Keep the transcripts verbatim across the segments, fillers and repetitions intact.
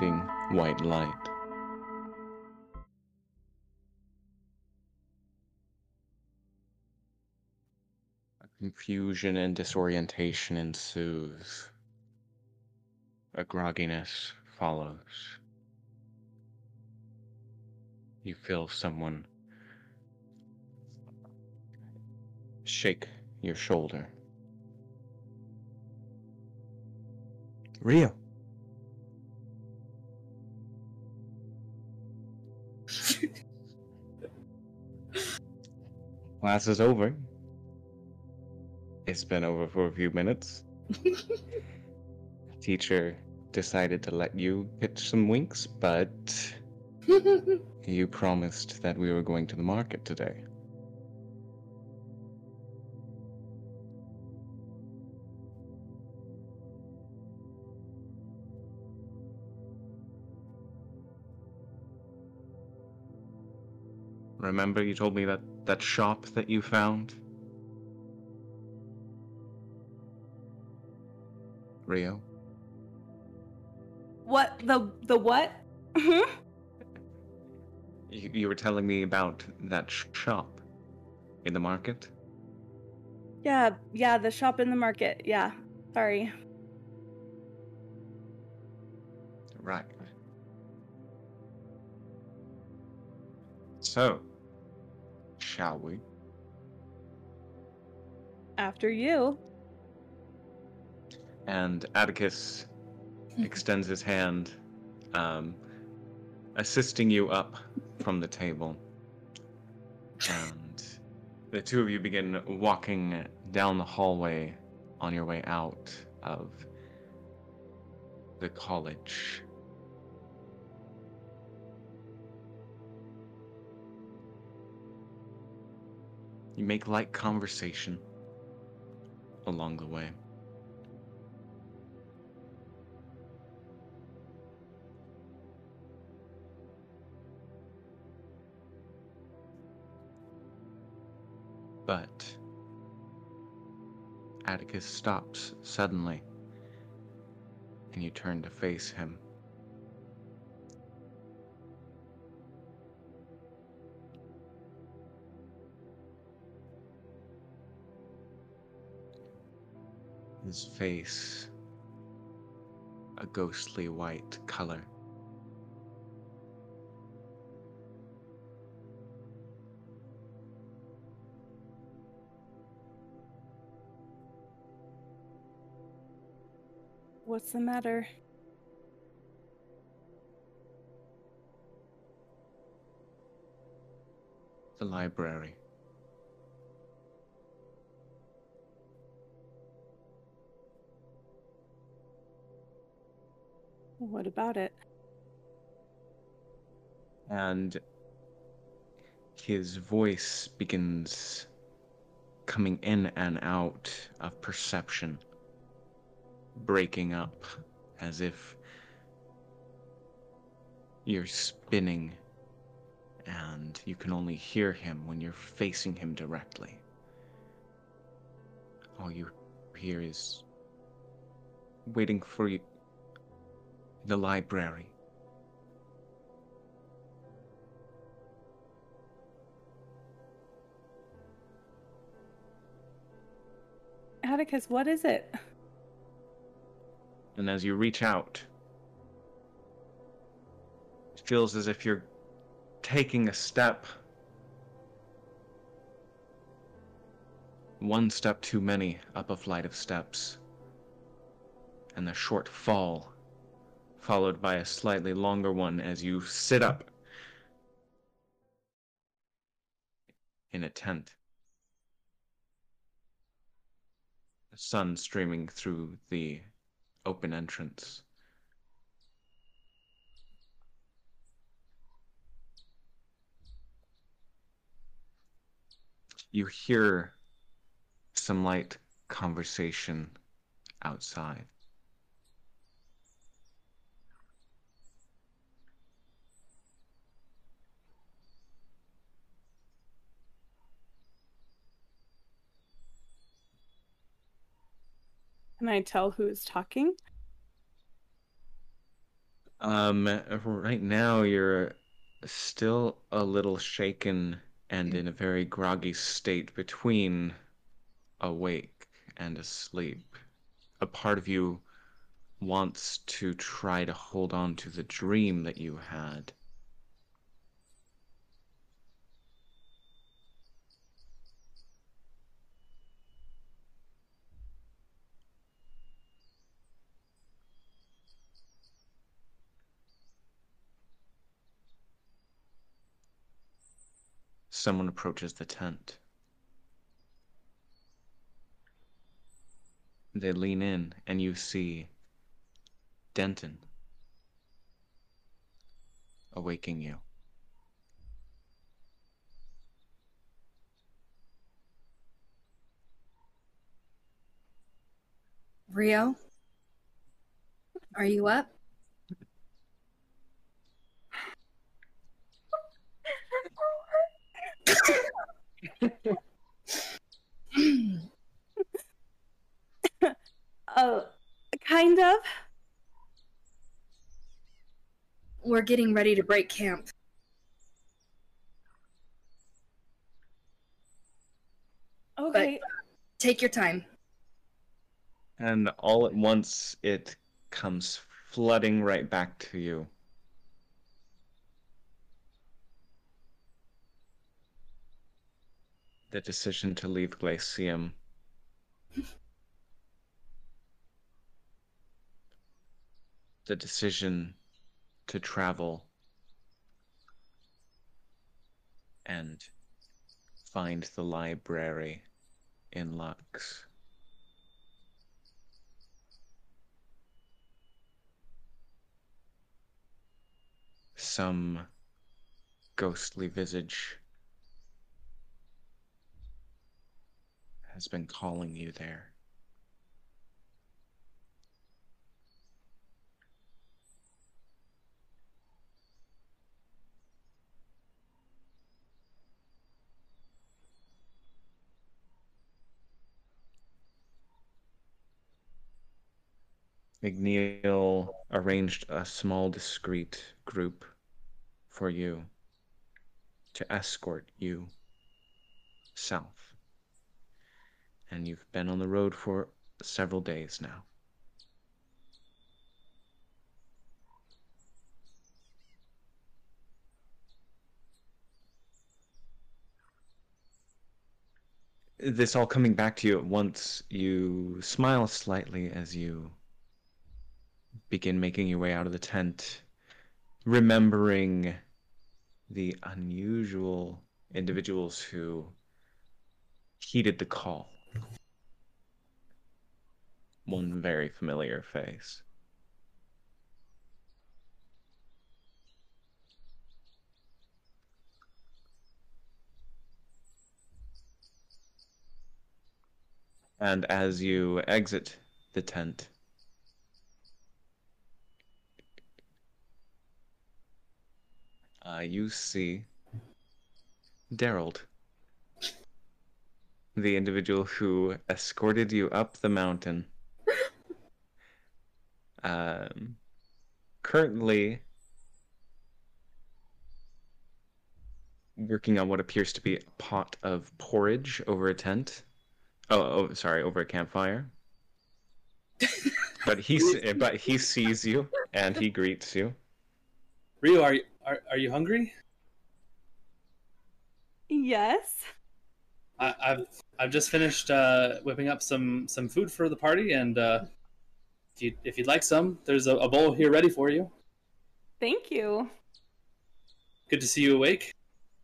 blinding white light. Confusion and disorientation ensues. A grogginess follows. You feel someone shake your shoulder. Rio. Class is over. It's been over for a few minutes. Teacher decided to let you pitch some winks, but you promised that we were going to the market today. Remember you told me that that shop that you found? Rio? What? The the what? Hmm? You, you were telling me about that sh- shop in the market? Yeah, yeah, the shop in the market. Yeah. Sorry. Right. So, shall we? After you. And Atticus extends his hand, um, assisting you up from the table. And the two of you begin walking down the hallway on your way out of the college. You make light conversation along the way. But Atticus stops suddenly, and you turn to face him. His face, a ghostly white color. What's the matter? The library. What about it? And his voice begins coming in and out of perception, breaking up as if you're spinning and you can only hear him when you're facing him directly. All you hear is waiting for you in the library. Atticus, what is it? And as you reach out, it feels as if you're taking a step. One step too many up a flight of steps. And the short fall, followed by a slightly longer one as you sit up in a tent. The sun streaming through the open entrance. You hear some light conversation outside. Can I tell who's talking? Um, right now you're still a little shaken and in a very groggy state between awake and asleep. A part of you wants to try to hold on to the dream that you had. Someone approaches the tent. They lean in, and you see Denton awaking you. Rio, are you up? Oh, kind of. We're getting ready to break camp. Okay. But take your time. And all at once, it comes flooding right back to you. The decision to leave Glacium. The decision to travel and find the library in Lux. Some ghostly visage has been calling you there. McNeil arranged a small, discreet group for you to escort you south. And you've been on the road for several days now. This all coming back to you at once, you smile slightly as you begin making your way out of the tent, remembering the unusual individuals who heeded the call. One very familiar face. And as you exit the tent, uh, you see Daryl, the individual who escorted you up the mountain. Um, currently working on what appears to be a pot of porridge over a tent. Oh, oh sorry, over a campfire. But he but he sees you and he greets you. Rio, are you are, are you hungry? Yes. I, I've I've just finished uh, whipping up some some food for the party, and uh, if you if you'd like some, there's a, a bowl here ready for you. Thank you. Good to see you awake.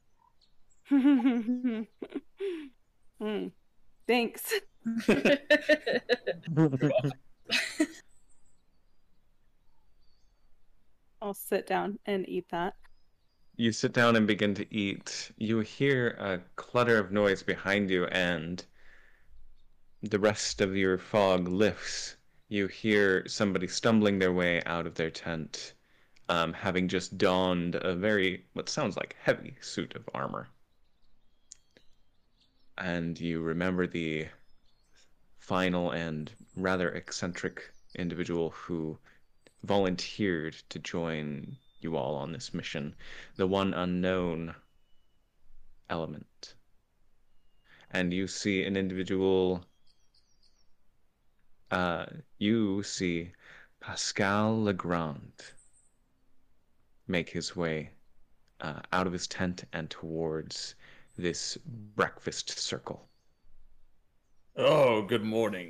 mm, thanks. I'll sit down and eat that. You sit down and begin to eat. You hear a clutter of noise behind you, and the rest of your fog lifts. You hear somebody stumbling their way out of their tent, um, having just donned a very, what sounds like heavy suit of armor. And you remember the final and rather eccentric individual who volunteered to join you all on this mission, the one unknown element. And you see an individual, uh, you see Pascal Legrand make his way uh, out of his tent and towards this breakfast circle. Oh, good morning.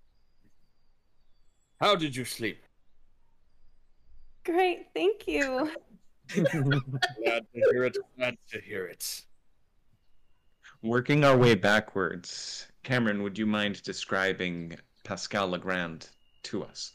How did you sleep? Great, thank you. Glad to hear it. Glad to hear it. Working our way backwards, Cameron, would you mind describing Pascal Legrand to us?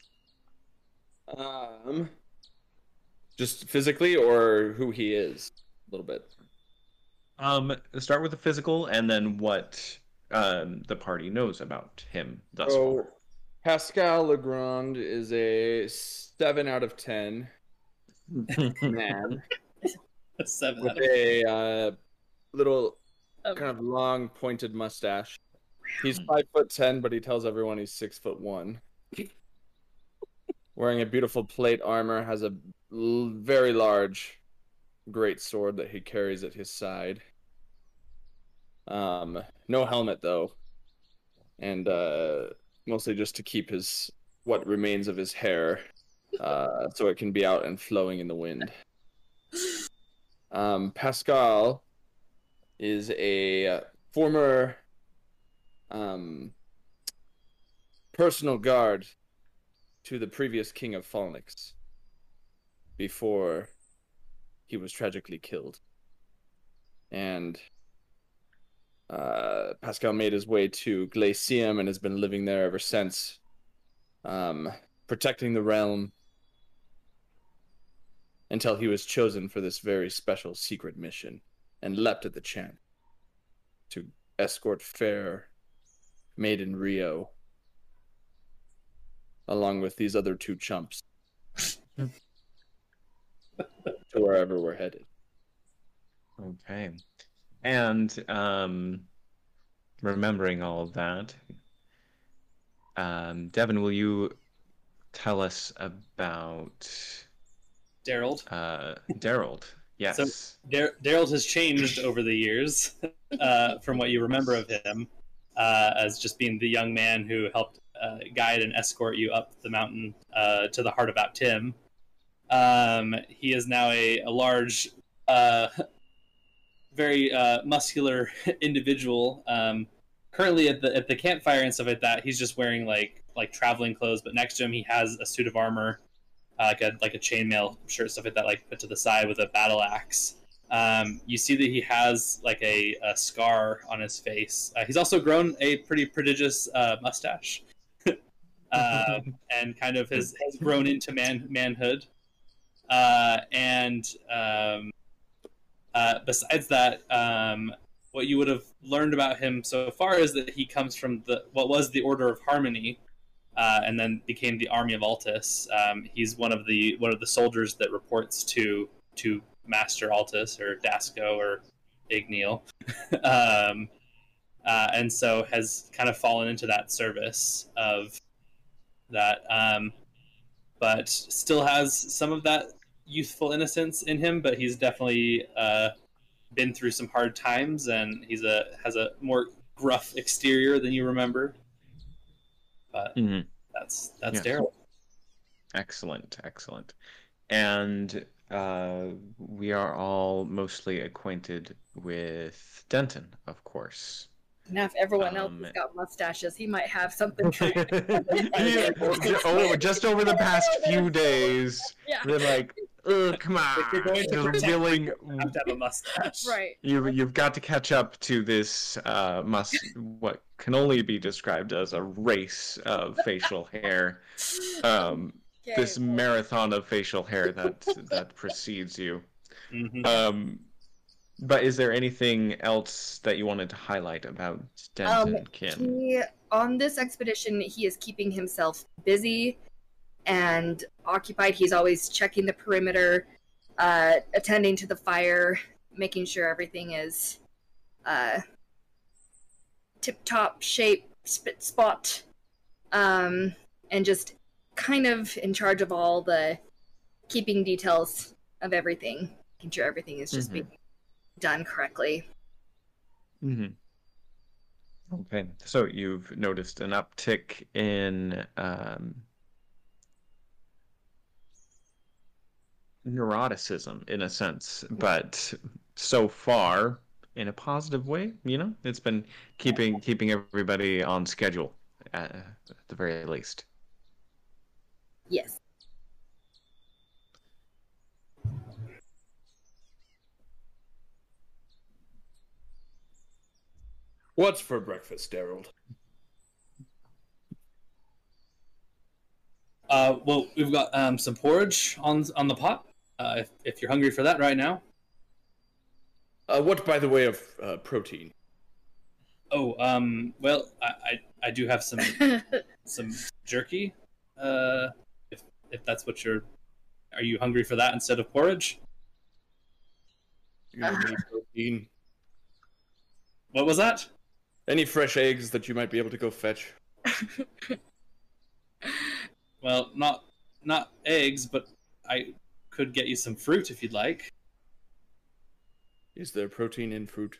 Um, just physically, or who he is, a little bit. Um, start with the physical, and then what um, the party knows about him thus So, far. Pascal Legrand is a seven out of ten man Seven with out of a uh, little Oh. kind of long pointed mustache. He's five foot ten, but he tells everyone he's six foot one. Wearing a beautiful plate armor, has a l- very large, great sword that he carries at his side. Um, no helmet though, and uh, mostly just to keep his what remains of his hair, uh, so it can be out and flowing in the wind. Um, Pascal is a uh, former um, personal guard to the previous king of Falnix before he was tragically killed. And uh, Pascal made his way to Glacium and has been living there ever since, um, protecting the realm until he was chosen for this very special secret mission and leapt at the chance to escort fair Maiden Rio along with these other two chumps to wherever we're headed. Okay. And um, remembering all of that, um, Devin, will you tell us about Daryl. uh, Daryl? Yes. So- Dar- Daryl has changed over the years uh, from what you remember of him uh, as just being the young man who helped uh, guide and escort you up the mountain uh, to the heart of Aptim. Um, he is now a, a large, uh, very uh, muscular individual. Um, currently at the at the campfire and stuff like that, he's just wearing like like traveling clothes. But next to him, he has a suit of armor, uh, like a like a chainmail shirt, stuff like that, like put to the side with a battle axe. Um, you see that he has like a, a scar on his face. Uh, he's also grown a pretty prodigious uh, mustache, um, and kind of has, has grown into man manhood. Uh, and um, uh, besides that, um, what you would have learned about him so far is that he comes from the what was the Order of Harmony, uh, and then became the Army of Altus. Um, he's one of the one of the soldiers that reports to to Master Altus or Dasco or Igneal, um, uh, and so has kind of fallen into that service of that, um, but still has some of that youthful innocence in him. But he's definitely uh, been through some hard times, and he's a has a more gruff exterior than you remember. But Mhm. that's that's Yes. Daryl. Excellent, excellent. And uh, we are all mostly acquainted with Denton, of course. Now, if everyone else Um, has got mustaches, he might have something. Yeah, oh, just over the past few days, Yeah. they're like, oh, come on, If you're going to you're protect revealing. You have to have a mustache. Right. You, you've got to catch up to this, uh, must what can only be described as a race of facial hair. Um, Okay. this marathon of facial hair that that precedes you. Mhm. Um, but is there anything else that you wanted to highlight about Denton Um, Kim? He, on this expedition, he is keeping himself busy and occupied. He's always checking the perimeter, uh, attending to the fire, making sure everything is uh, tip-top shape, spit spot, um, and just kind of in charge of all the keeping details of everything, making sure everything is just Mhm. being done correctly. Mm-hmm. Okay, so you've noticed an uptick in um, neuroticism, in a sense, but so far in a positive way. You know, it's been keeping keeping everybody on schedule at, at the very least. Yes. What's for breakfast, Daryl? Uh, well, we've got um, some porridge on on the pot. Uh, if, if you're hungry for that right now. Uh, what, by the way, of uh, protein? Oh, um, well, I, I, I do have some some jerky. Uh, if if that's what you're, are you hungry for that instead of porridge? You have any protein? What was that? Any fresh eggs that you might be able to go fetch? Well, not not eggs, but I could get you some fruit if you'd like. Is there protein in fruit?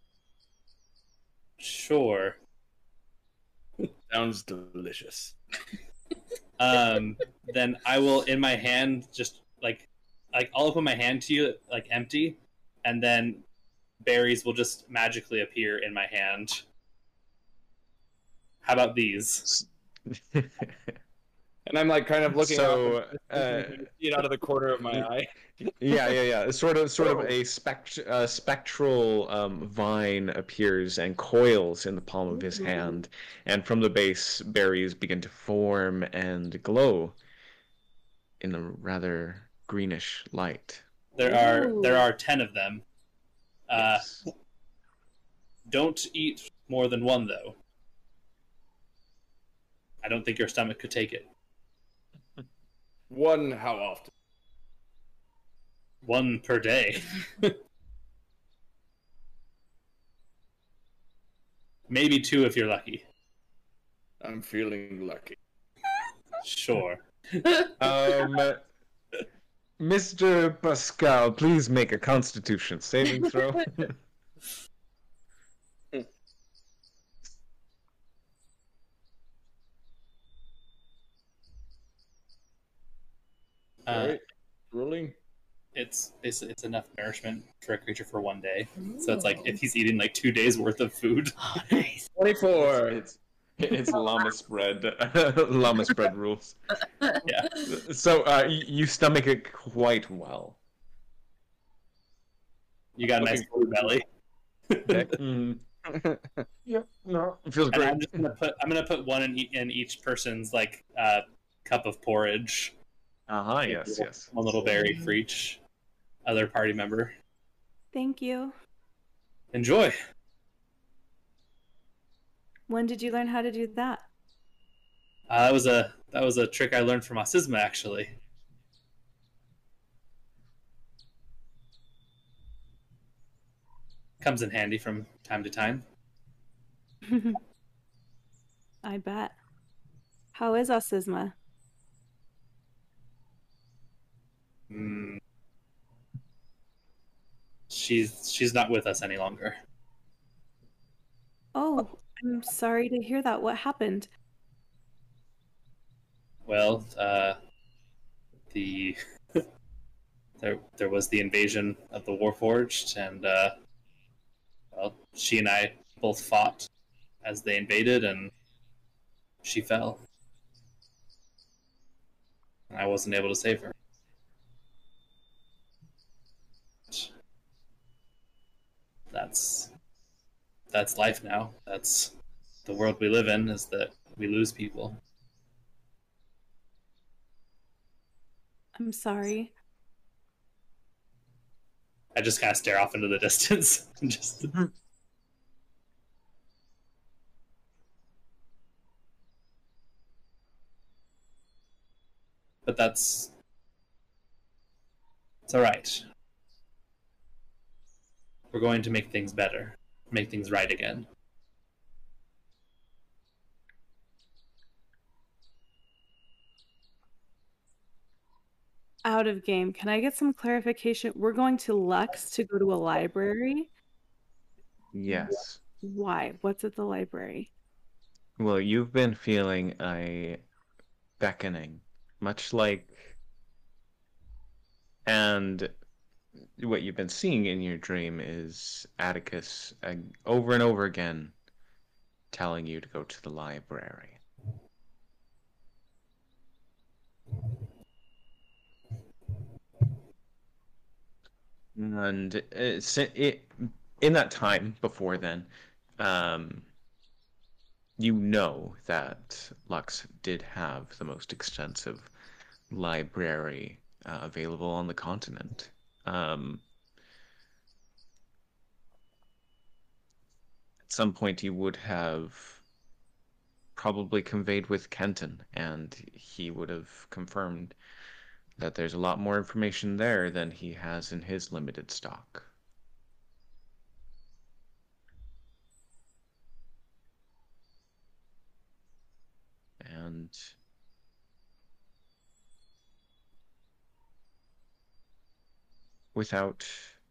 Sure. Sounds delicious. Um, then I will, in my hand, just like like I'll open my hand to you, like empty, and then berries will just magically appear in my hand. How about these? And I'm like kind of looking So, out, and uh, see it out of the corner of my eye. Yeah, yeah, yeah. It's Sort of, sort of Whoa. a spect uh, spectral um, vine appears and coils in the palm of his hand, and from the base, berries begin to form and glow in a rather greenish light. There are Ooh. there are ten of them. Uh, Yes. Don't eat more than one, though. I don't think your stomach could take it. One, how often? One per day. Maybe two if you're lucky. I'm feeling lucky. Sure. Um, Mister Pascal, please make a Constitution saving throw. Uh, Alright, rolling. it's, it's it's enough nourishment for a creature for one day. So it's like if he's eating like two days worth of food. Oh, nice. twenty-four. It's it's llama spread llama spread rules. Yeah. So uh, y- you stomach it quite well. You got a nice full belly. Mm. Yeah, no, it feels And great. I'm just gonna put I'm gonna put one in, e- in each person's like uh, cup of porridge. Uh huh. Yes, yes. One little berry for each other party member. Thank you. Enjoy. When did you learn how to do that? Uh, that was a that was a trick I learned from Asisma, actually. Comes in handy from time to time. I bet. How is Osisma? Mm. She's she's not with us any longer. Oh, I'm sorry to hear that. What happened? Well, uh, the there there was the invasion of the Warforged, and uh, well, she and I both fought as they invaded, and she fell. And I wasn't able to save her. That's that's life now. That's the world we live in, is that we lose people. I'm sorry. I just kind of stare off into the distance. and just But that's it's all right. We're going to make things better, make things right again. out of game. Can I get some clarification? We're going to Lux to go to a library. Yes. Why? What's at the library? Well, you've been feeling a beckoning, much like, and what you've been seeing in your dream is Atticus uh, over and over again telling you to go to the library. And it, it, in that time before then, um, you know that Lux did have the most extensive library uh, available on the continent. Um, at some point, you would have probably conveyed with Kenton, and he would have confirmed that there's a lot more information there than he has in his limited stock. And without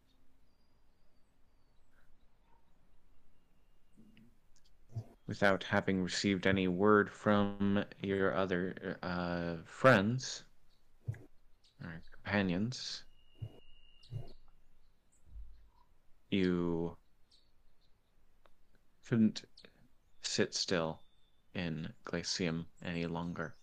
without having received any word from your other uh, friends or companions, you couldn't sit still in Glacium any longer.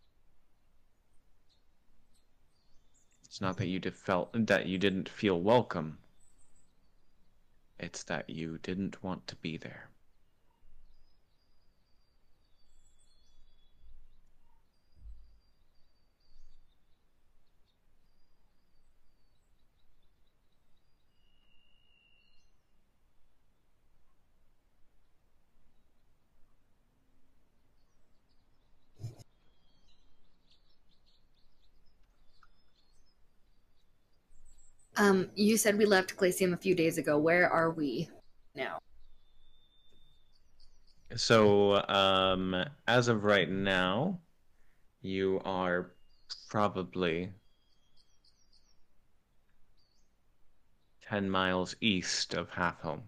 It's not that you did felt that you didn't feel welcome. It's that you didn't want to be there. Um, you said we left Glacium a few days ago. Where are we now? So, um, as of right now, you are probably ten miles east of Halfhome.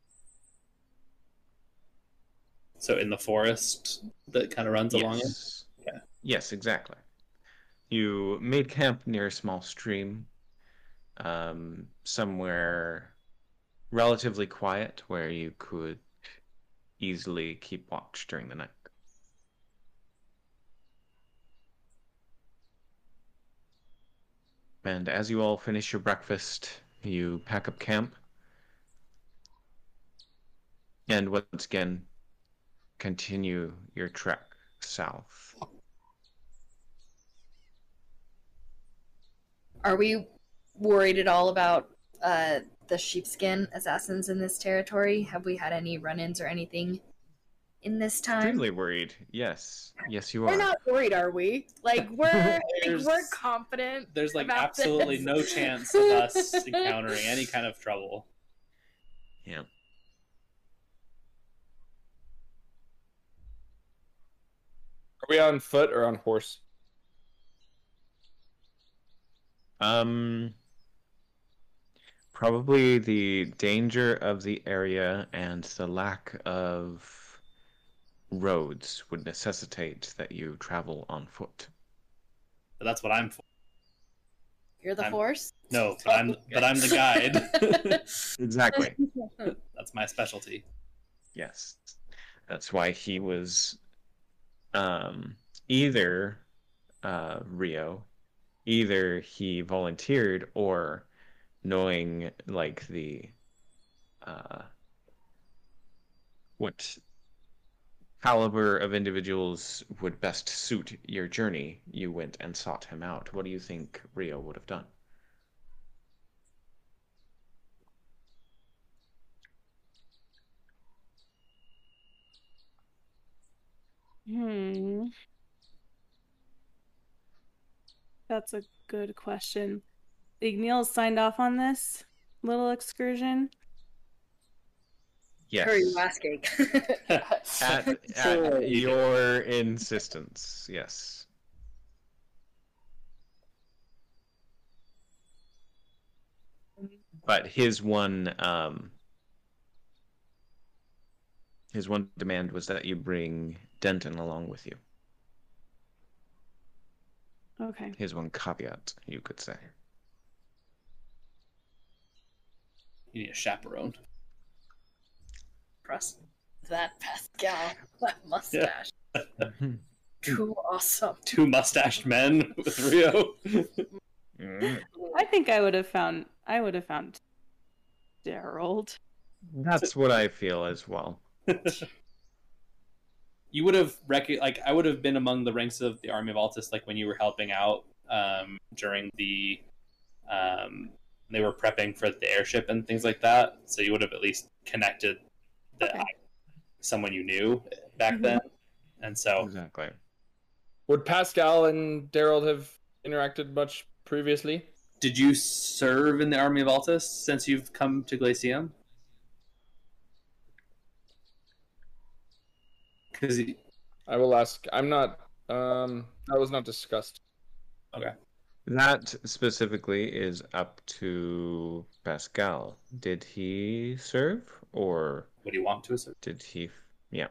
So in the forest that kind of runs along it? Yes. Yeah. Yes, exactly. You made camp near a small stream, um, somewhere relatively quiet where you could easily keep watch during the night. And as you all finish your breakfast, you pack up camp. And once again, continue your trek south. Are we worried at all about uh, the sheepskin assassins in this territory? Have we had any run-ins or anything in this time? Extremely worried. Yes. Yes, you are. We're not worried, are we? Like we're like There's- we're confident. There's like about absolutely this. no chance of us encountering any kind of trouble. Yeah. Are we on foot or on horse? Um, probably the danger of the area and the lack of roads would necessitate that you travel on foot. But that's what I'm for. You're the I'm- horse? No, but I'm but I'm the guide. Exactly. That's my specialty. Yes. That's why he was um, either uh, Rio, either he volunteered or knowing like the uh, what caliber of individuals would best suit your journey, you went and sought him out. What do you think Rio would have done? Hmm. That's a good question. Igneel signed off on this little excursion. Yes. Who are you asking? At, at your insistence, yes. but his one um, his one demand was that you bring Denton along with you. Okay. His one caveat, you could say. You need a chaperone. Trust that Pascal. That mustache. Too awesome. Two mustached men with Rio. Mm. I think I would have found. I would have found Gerald. That's what I feel as well. You would have rec- like I would have been among the ranks of the Army of Altus, like when you were helping out um, during the um, they were prepping for the airship and things like that. So you would have at least connected that Okay. someone you knew back Mhm. then, and so Exactly. Would Pascal and Daryl have interacted much previously? did you serve in the Army of Altus since you've come to Glacium? Because I will ask. I'm not. Um, that was not discussed. okay, That specifically is up to Pascal. Did he serve, or what do you want to assert? did he? Yeah,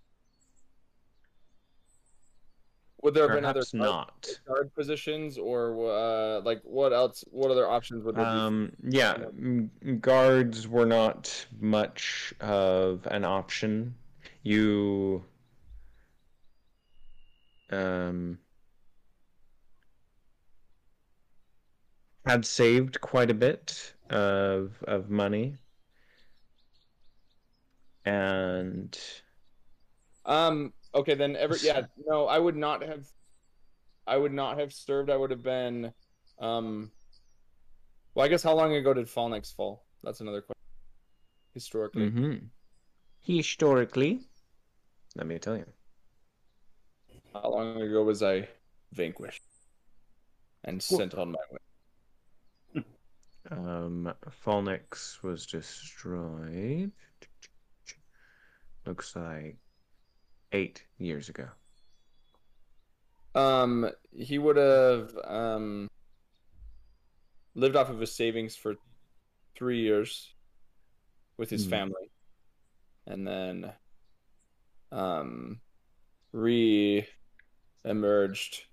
Would there have been other perhaps guard, not. guard positions, or uh, like what else? What other options would there Um, yeah, m- guards were not much of an option. You, um, had saved quite a bit of of money, and be? Um. Okay, then. Ever. Yeah. No, I would not have. I would not have served. I would have been. Um. Well, I guess how long ago did Fallnix fall? That's another question. Historically. mhm. Historically, let me tell you. How long ago was I vanquished and sent on my way? Um, Falnix was destroyed. Looks like eight years ago. Um, he would have um lived off of his savings for three years with his Hmm. family, and then um re-emerged.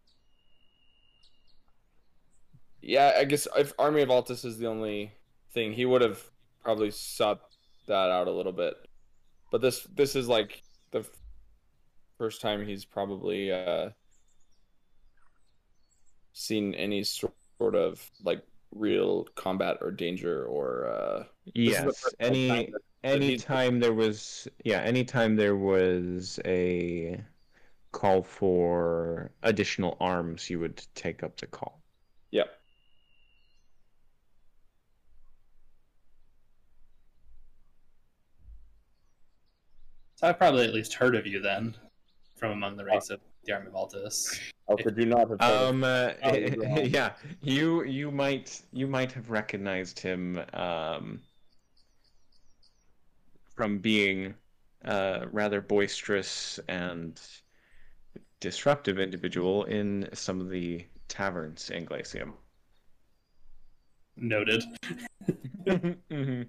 Yeah, I guess if Army of Altus is the only thing, he would have probably sought that out a little bit. But this this is like the f- first time he's probably uh seen any sort of like real combat or danger or uh this is the Yes, first any time that- that he's- anytime there was yeah, anytime there was a call for additional arms, you would take up the call. Yep. So I've probably at least heard of you then, from among the ranks of the Army of Altus. How could you not have heard of Um, uh, Oh, you're wrong. yeah, you you might you might have recognized him um from being a rather boisterous and disruptive individual in some of the taverns in Glacium. Noted. Mhm.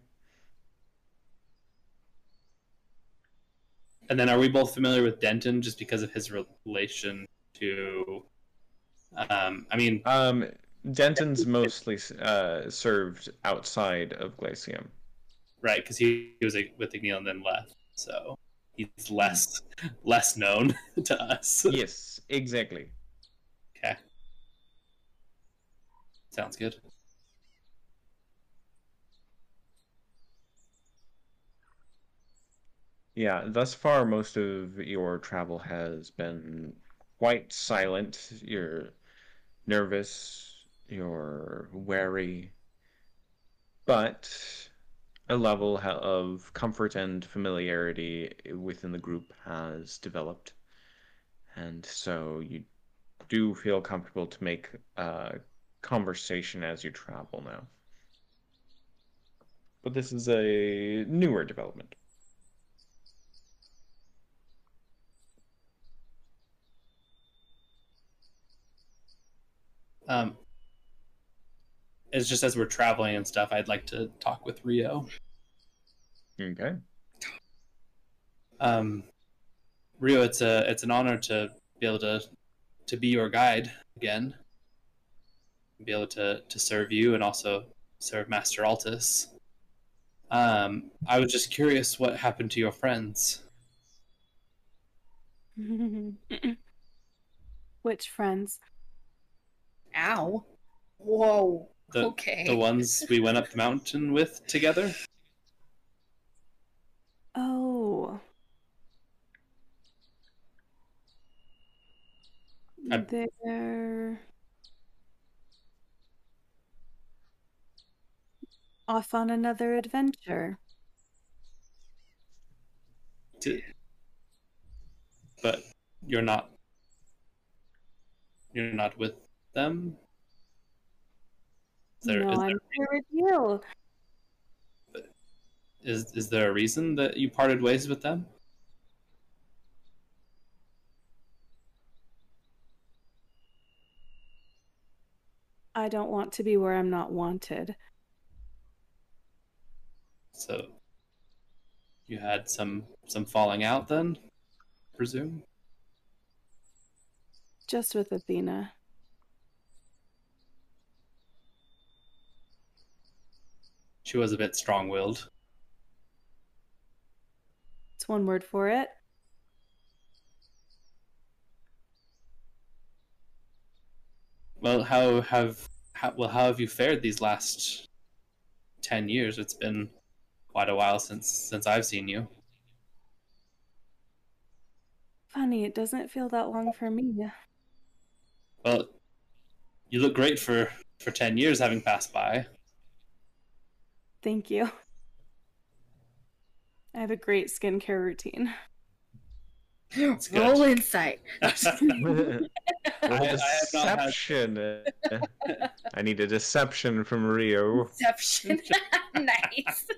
And then, are we both familiar with Denton just because of his relation to? Um, I mean, Um, Denton's mostly uh, served outside of Glacium. right? Because he, he was a, with Igneel and then left, so he's less less known to us. Yes, exactly. Okay, sounds good. Yeah, thus far, most of your travel has been quite silent. You're nervous, you're wary, but a level ha- of comfort and familiarity within the group has developed. And so you do feel comfortable to make uh, conversation as you travel now. But this is a newer development. Um, it's just as we're traveling and stuff, I'd like to talk with Rio. Okay. Um, Rio, it's a it's an honor to be able to to be your guide again. Be able to to serve you and also serve Master Altus. Um, I was just curious what happened to your friends. Which friends? Ow. Whoa. The, Okay. the ones we went up the mountain with together? Oh. I- They're off on another adventure. Did, but you're not you're not with them? Is there, no, is, I'm there here with you. is, is there a reason that you parted ways with them? I don't want to be where I'm not wanted. So you had some some falling out then, presume? Just with Athena. She was a bit strong-willed. It's one word for it. Well, how have how, well how have you fared these last ten years? It's been quite a while since since I've seen you. Funny, it doesn't feel that long for me. Well, you look great for for ten years having passed by. Thank you. I have a great skincare routine. It's good. Roll insight. Roll I have not had- deception. I need a deception from Rio. Deception. Nice.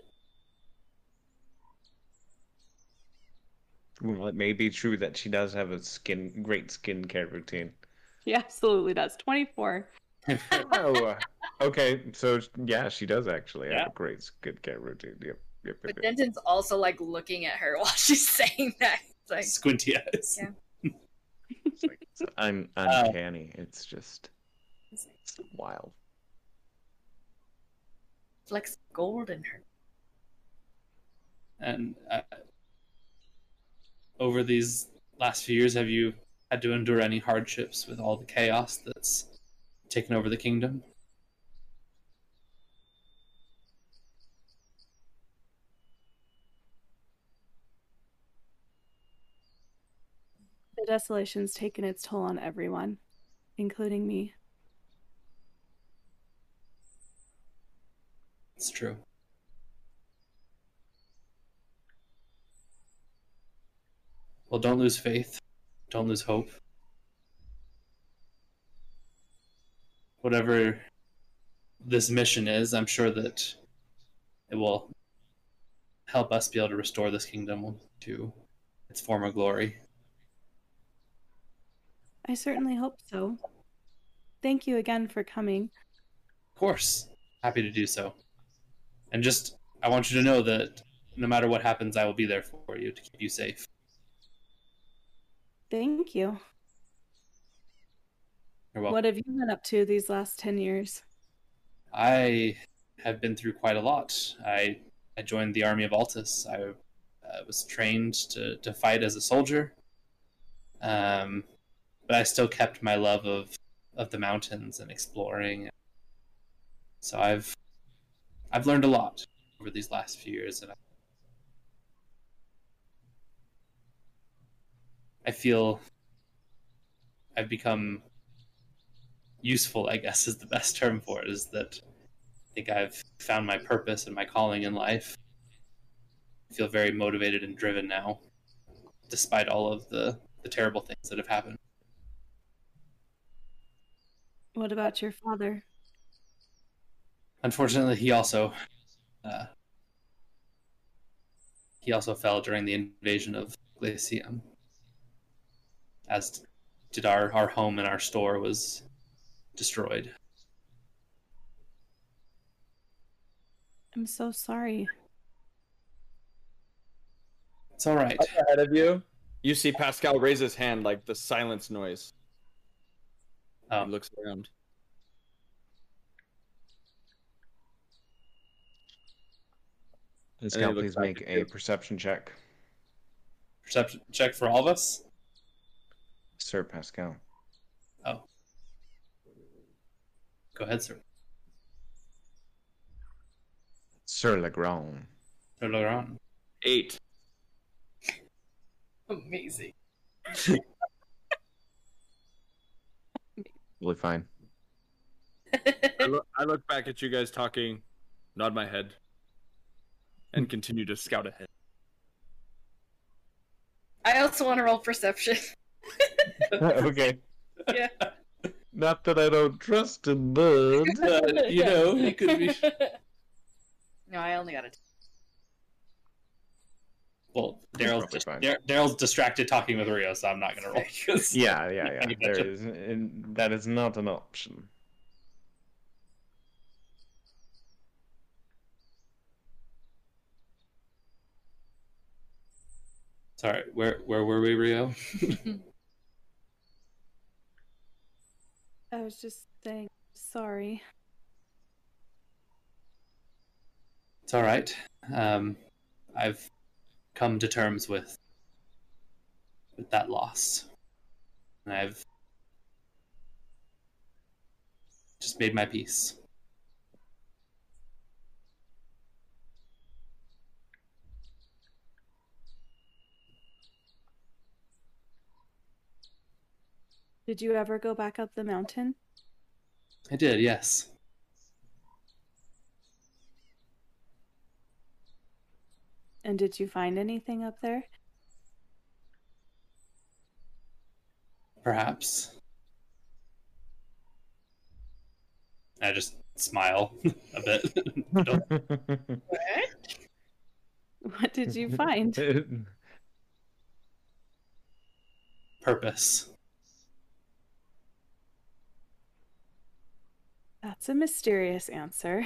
Well, it may be true that she does have a skin great skincare routine. She absolutely does. twenty-four. Oh, okay. So yeah, she does actually Yeah. have a great skincare routine. Yep, yep, yep. But yep. Denton's also like looking at her while she's saying that. It's like, Squinty eyes. Yeah. It's like, it's un- Uh, uncanny. It's just it's wild. flecks of gold in her. And uh, over these last few years, have you had to endure any hardships with all the chaos that's taken over the kingdom? The desolation's taken its toll on everyone, including me. It's true. Well, don't lose faith. Don't lose hope. Whatever this mission is, I'm sure that it will help us be able to restore this kingdom to its former glory. I certainly hope so. Thank you again for coming. Of course, happy to do so. And just, I want you to know that no matter what happens, I will be there for you to keep you safe. Thank you. You're welcome. What have you been up to these last ten years? I have been through quite a lot. I I joined the army of Altus. I uh, was trained to, to fight as a soldier, um, but I still kept my love of, of the mountains and exploring. So I've I've learned a lot over these last few years, and I, I feel I've become useful, I guess is the best term for it, is that I think I've found my purpose and my calling in life. I feel very motivated and driven now, despite all of the, the terrible things that have happened. What about your father? Unfortunately, he also uh, he also fell during the invasion of Glacium, as did our, our home and our store was destroyed. I'm so sorry. It's all right. Up ahead of you, you see Pascal raise his hand like the silence noise. Oh. He looks around. Pascal, he looks please back make at a you. perception check. Perception check for all of us. Sir Pascal. Oh. Go ahead, sir. Sir Legrand. Sir Laurent. Eight. Amazing. Really fine. I look, I look back at you guys talking, nod my head, and continue to scout ahead. I also want to roll perception. Okay. Yeah. Not that I don't trust him, but... Uh, you know, he could be. No, I only got a. T- Well, He's Daryl's probably dis- fine. Dar- Daryl's distracted talking with Rio, so I'm not going to roll. 'cause- Yeah, yeah, yeah. I There gotcha. is, and that is not an option. Sorry, where where were we, Rio? I was just saying sorry. It's all right. Um, I've come to terms with with that loss, and I've just made my peace. Did you ever go back up the mountain? I did, yes. And did you find anything up there? Perhaps. I just smile a bit. Don't- what? What did you find? Purpose. That's a mysterious answer.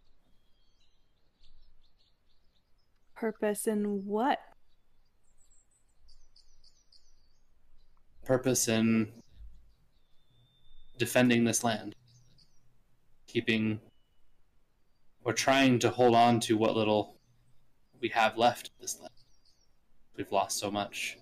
Purpose in what? Purpose in defending this land. Keeping or trying to hold on to what little we have left of this land. We've lost so much.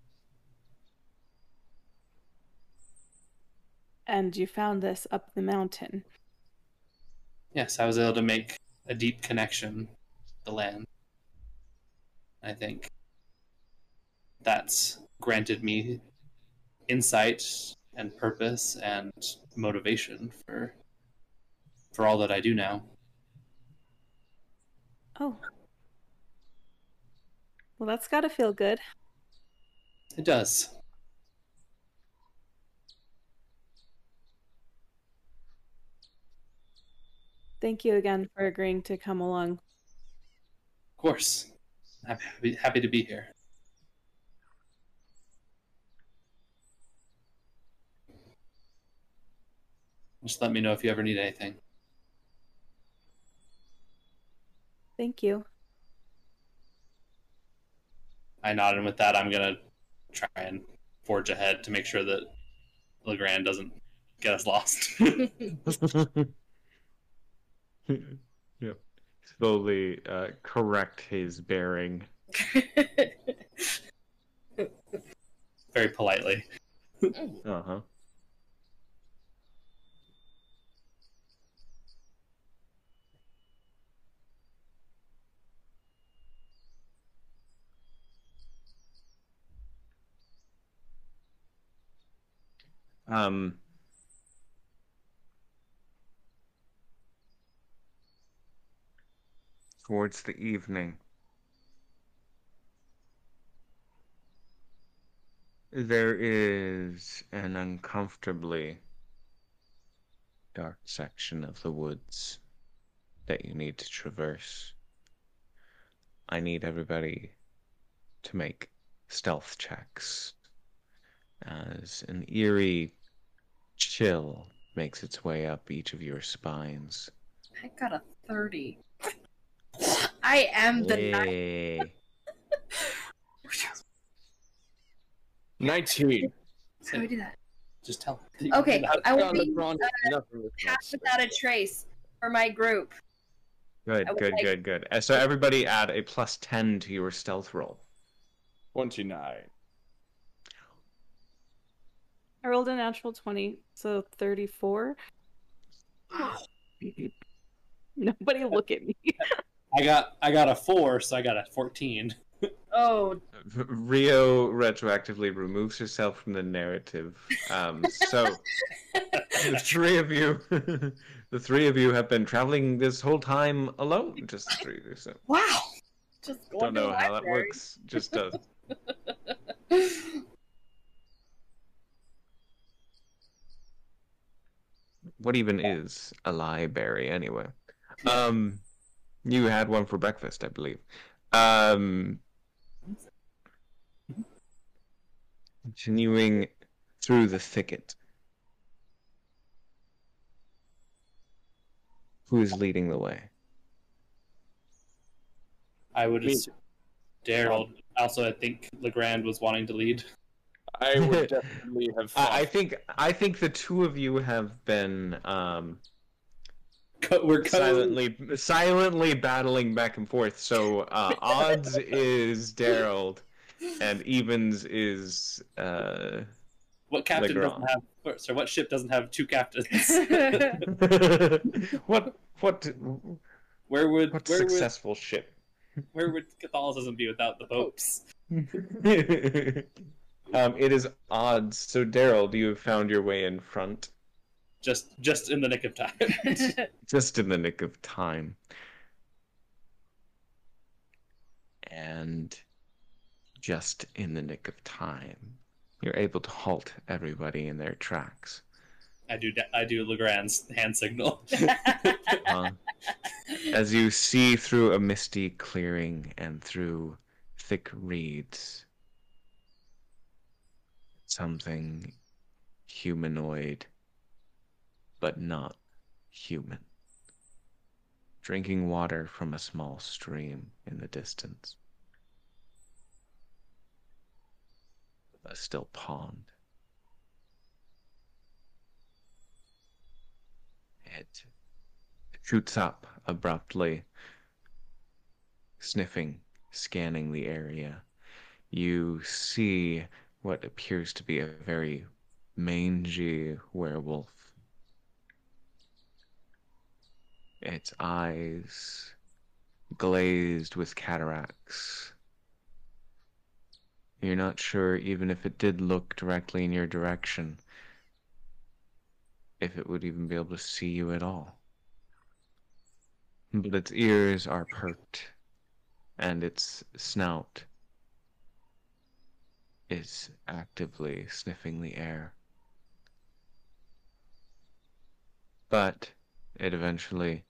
And you found this up the mountain. Yes, I was able to make a deep connection with the land. I think that's granted me insight and purpose and motivation for for all that I do now. Oh. Well, that's gotta feel good. It does. Thank you again for agreeing to come along. Of course. I'm happy, happy to be here. Just let me know if you ever need anything. Thank you. I nod, and with that, I'm gonna try and forge ahead to make sure that Legrand doesn't get us lost. Yep. Slowly uh, correct his bearing. Very politely. Uh huh. Um. Towards the evening, there is an uncomfortably dark section of the woods that you need to traverse. I need everybody to make stealth checks as an eerie chill makes its way up each of your spines. I got a thirty. I am the knight. Yay. nineteen. How do I do that? Just tell. Okay, I will On be the ground, nothing with pass that. without a trace for my group. Good, I would good, like- good, good. Uh, So everybody add a plus ten to your stealth roll. twenty-nine. I rolled a natural twenty, so thirty-four. Nobody look at me. I got I got a four, so I got a fourteen. Oh, V- Rio retroactively removes herself from the narrative. Um, so the three of you, the three of you have been traveling this whole time alone. Just the three of you. So wow. Just don't going to know the how that library. works. Just does. What even is a library anyway? Um, you had one for breakfast, I believe. Um, continuing through the thicket. Who is leading the way? I would Me. assume Daryl. Also, I think Legrand was wanting to lead. I would definitely have. I, I fought. think I think the two of you have been um, Co- We're co- silently silently battling back and forth. So uh, odds is Daryl, and evens is uh, What captain Legrand. doesn't have? So what ship doesn't have two captains? what what Where would what where successful ship? would where would Catholicism be without the popes? um, it is odds. So Daryl, you have found your way in front, Just just in the nick of time. just in the nick of time, and just in the nick of time, you're able to halt everybody in their tracks. I do I do Legrand's hand signal. Uh, as you see through a misty clearing and through thick reeds, something humanoid, but not human, drinking water from a small stream in the distance. A still pond. It shoots up abruptly, sniffing, scanning the area. You see what appears to be a very mangy werewolf. Its eyes glazed with cataracts. You're not sure, even if it did look directly in your direction, if it would even be able to see you at all. But its ears are perked, and its snout is actively sniffing the air. But it eventually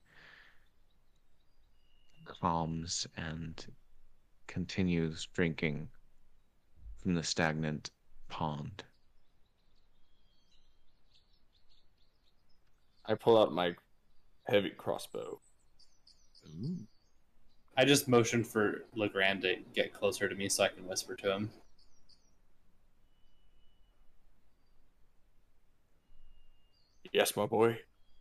calms and continues drinking from the stagnant pond. I pull out my heavy crossbow. I just motioned for Legrand to get closer to me so I can whisper to him. Yes, my boy.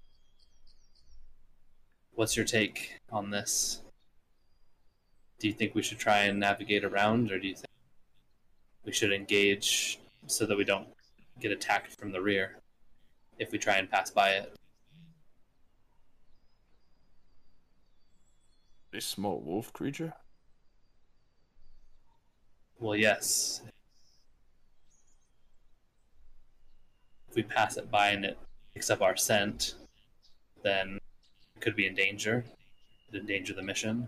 What's your take on this? Do you think we should try and navigate around, or do you think we should engage so that we don't get attacked from the rear if we try and pass by it? A small wolf creature? Well, yes. If we pass it by and it picks up our scent, then it could be in danger. It could endanger the mission.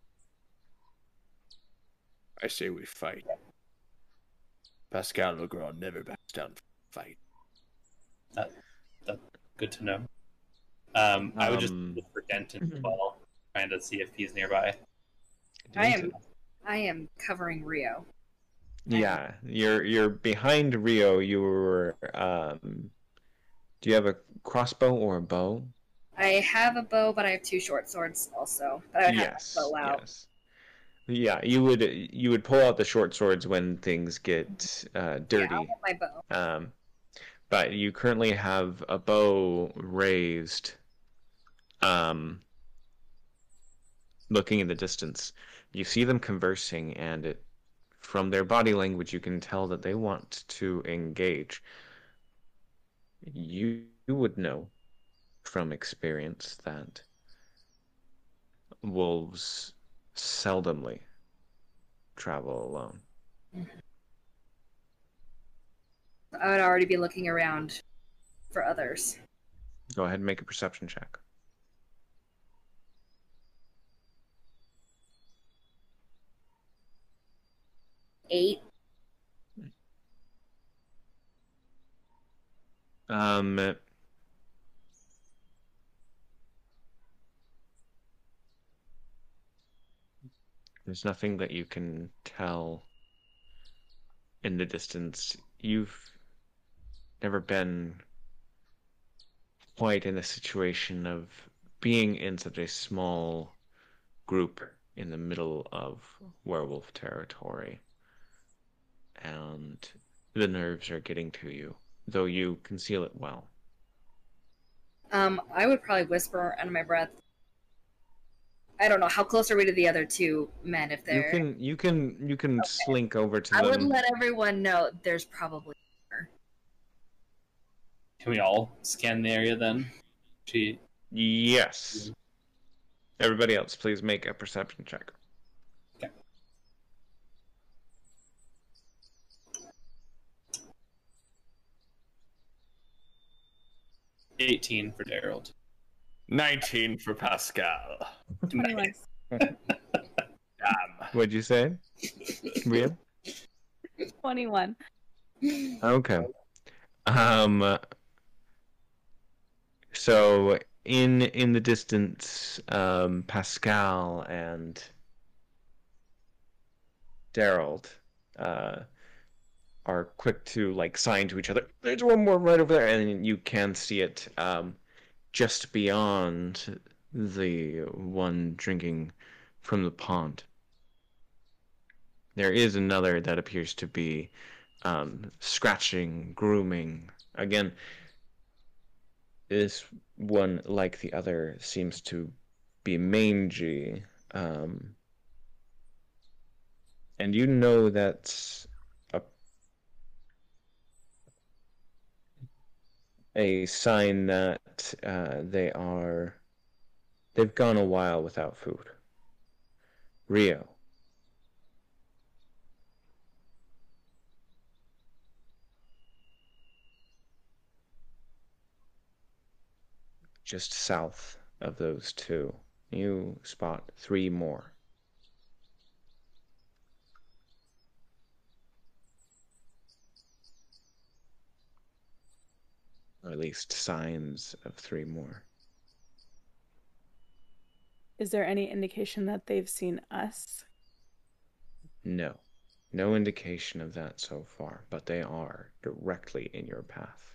I say we fight. Pascal Legrand never backs down from a fight. That, that's good to know. Um, I would just Um, look for Denton as well, trying to see if he's nearby. I am I am covering Rio. Yeah, you're you're behind Rio. You were. Um, do you have a crossbow or a bow? I have a bow, but I have two short swords also. But I would have Yes, my bow out. yes. Yeah, you would you would pull out the short swords when things get uh, Yeah, I'll dirty. have my bow. Um, but you currently have a bow raised, um, looking in the distance. You see them conversing, and it, from their body language, you can tell that they want to engage. You, you would know from experience that wolves seldomly travel alone. I would already be looking around for others. Go ahead and make a perception check. Eight. Um, there's nothing that you can tell in the distance. You've never been quite in a situation of being in such a small group in the middle of werewolf territory. And the nerves are getting to you, though you conceal it well. Um, I would probably whisper under my breath. I don't know, how close are we to the other two men if You they're... can you can you can Okay. slink over to I would them. let everyone know there's probably more. Can we all scan the area then? She. Yes. Everybody else, please make a perception check. eighteen for Daryl. nineteen for Pascal. twenty-one. Damn. What'd you say? Real? twenty-one. Okay. Um. So in in the distance, um, Pascal and Daryl uh, are quick to like sign to each other. There's one more right over there, and you can see it um, just beyond the one drinking from the pond. There is another that appears to be um, scratching, grooming. Again, this one, like the other, seems to be mangy. Um, and you know that's a, a sign that uh, they are, they've gone a while without food. Rio. Just south of those two, you spot three more. Or at least signs of three more. Is there any indication that they've seen us? No. No indication of that so far, but they are directly in your path.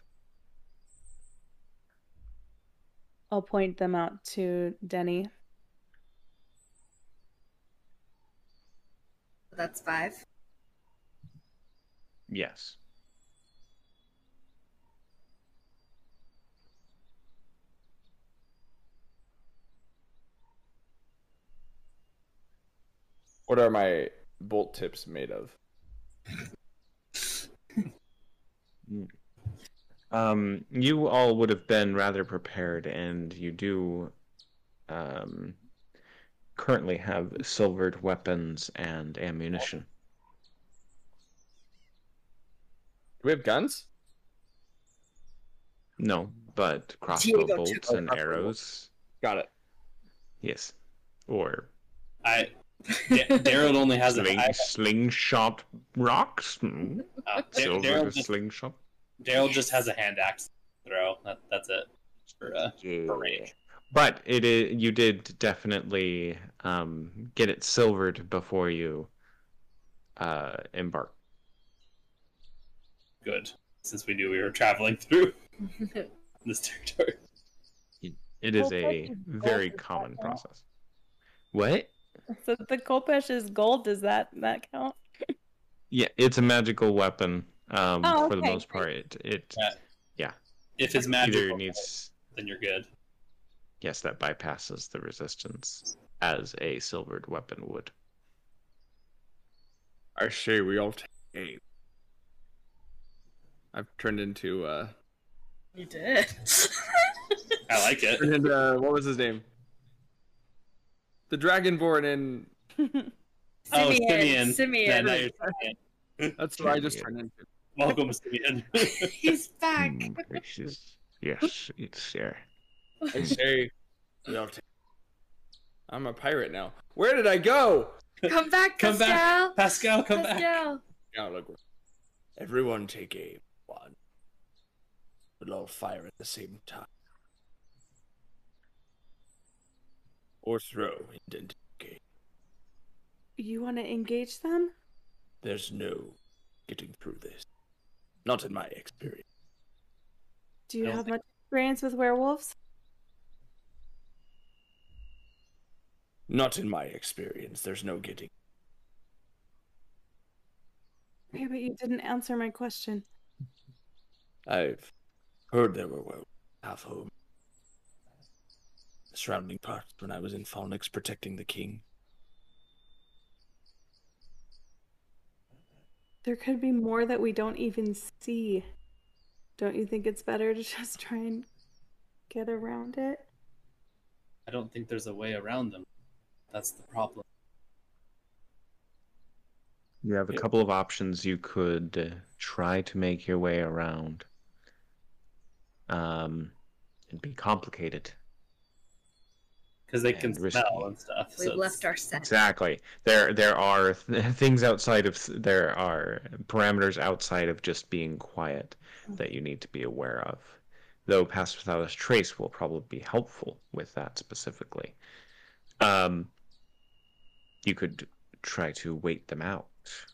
I'll point them out to Denny. That's five. Yes. What are my bolt tips made of? Um, you all would have been rather prepared, and you do um, currently have silvered weapons and ammunition. Do we have guns? No, but crossbow Diego bolts took- and Oh, crossbow arrows. Got it. Yes. Or I. D- Daryl only has a. sling, I- slingshot rocks? Hmm. uh, Da- Silver Daryl to just, slingshot? Daryl just has a hand axe throw. That, that's it. For, uh, for range. But it is, you did definitely um, get it silvered before you uh, embark. Good. Since we knew we were traveling through this territory. It is Kolpesh a is gold, very does that common count? process. What? So the Kolpesh is gold. Does that that count? Yeah, it's a magical weapon. Um, Oh, for the okay, most part, it it Yeah. yeah If it's either magical, needs then you're good. yes that bypasses the resistance as a silvered weapon would. I say we all take aim. I've turned into uh You did. I like it. turned into uh, what was his name? The Dragonborn in Oh, Simeon. Simeon. Simeon. Yeah, now you're Simeon. that's what I just turned into. Welcome, Simeon. He's back. Hmm, gracious. Yes, it's there. I say we all take I'm a pirate now. Where did I go? Come back, Come Pascal. back. Pascal, come back. Pascal. Now look. Everyone take aim. One. We'll all fire at the same time. Or throw indent game. You want to engage them? There's no getting through this. Not in my experience. Do you I don't have think- much experience with werewolves? Not in my experience. There's no getting. Okay, but you didn't answer my question. I've heard there were werewolves half home. The surrounding parts when I was in Falnix protecting the king. There could be more that we don't even see. Don't you think it's better to just try and get around it? I don't think there's a way around them. That's the problem. You have a Yeah. couple of options. You could uh, try to make your way around. Um, it'd be complicated. Because they can And risky. smell and stuff. We've so left it's- our scent. Exactly. There, there are th- things outside of there are parameters outside of just being quiet that you need to be aware of. Though pass without a trace will probably be helpful with that specifically. Um, you could try to wait them out.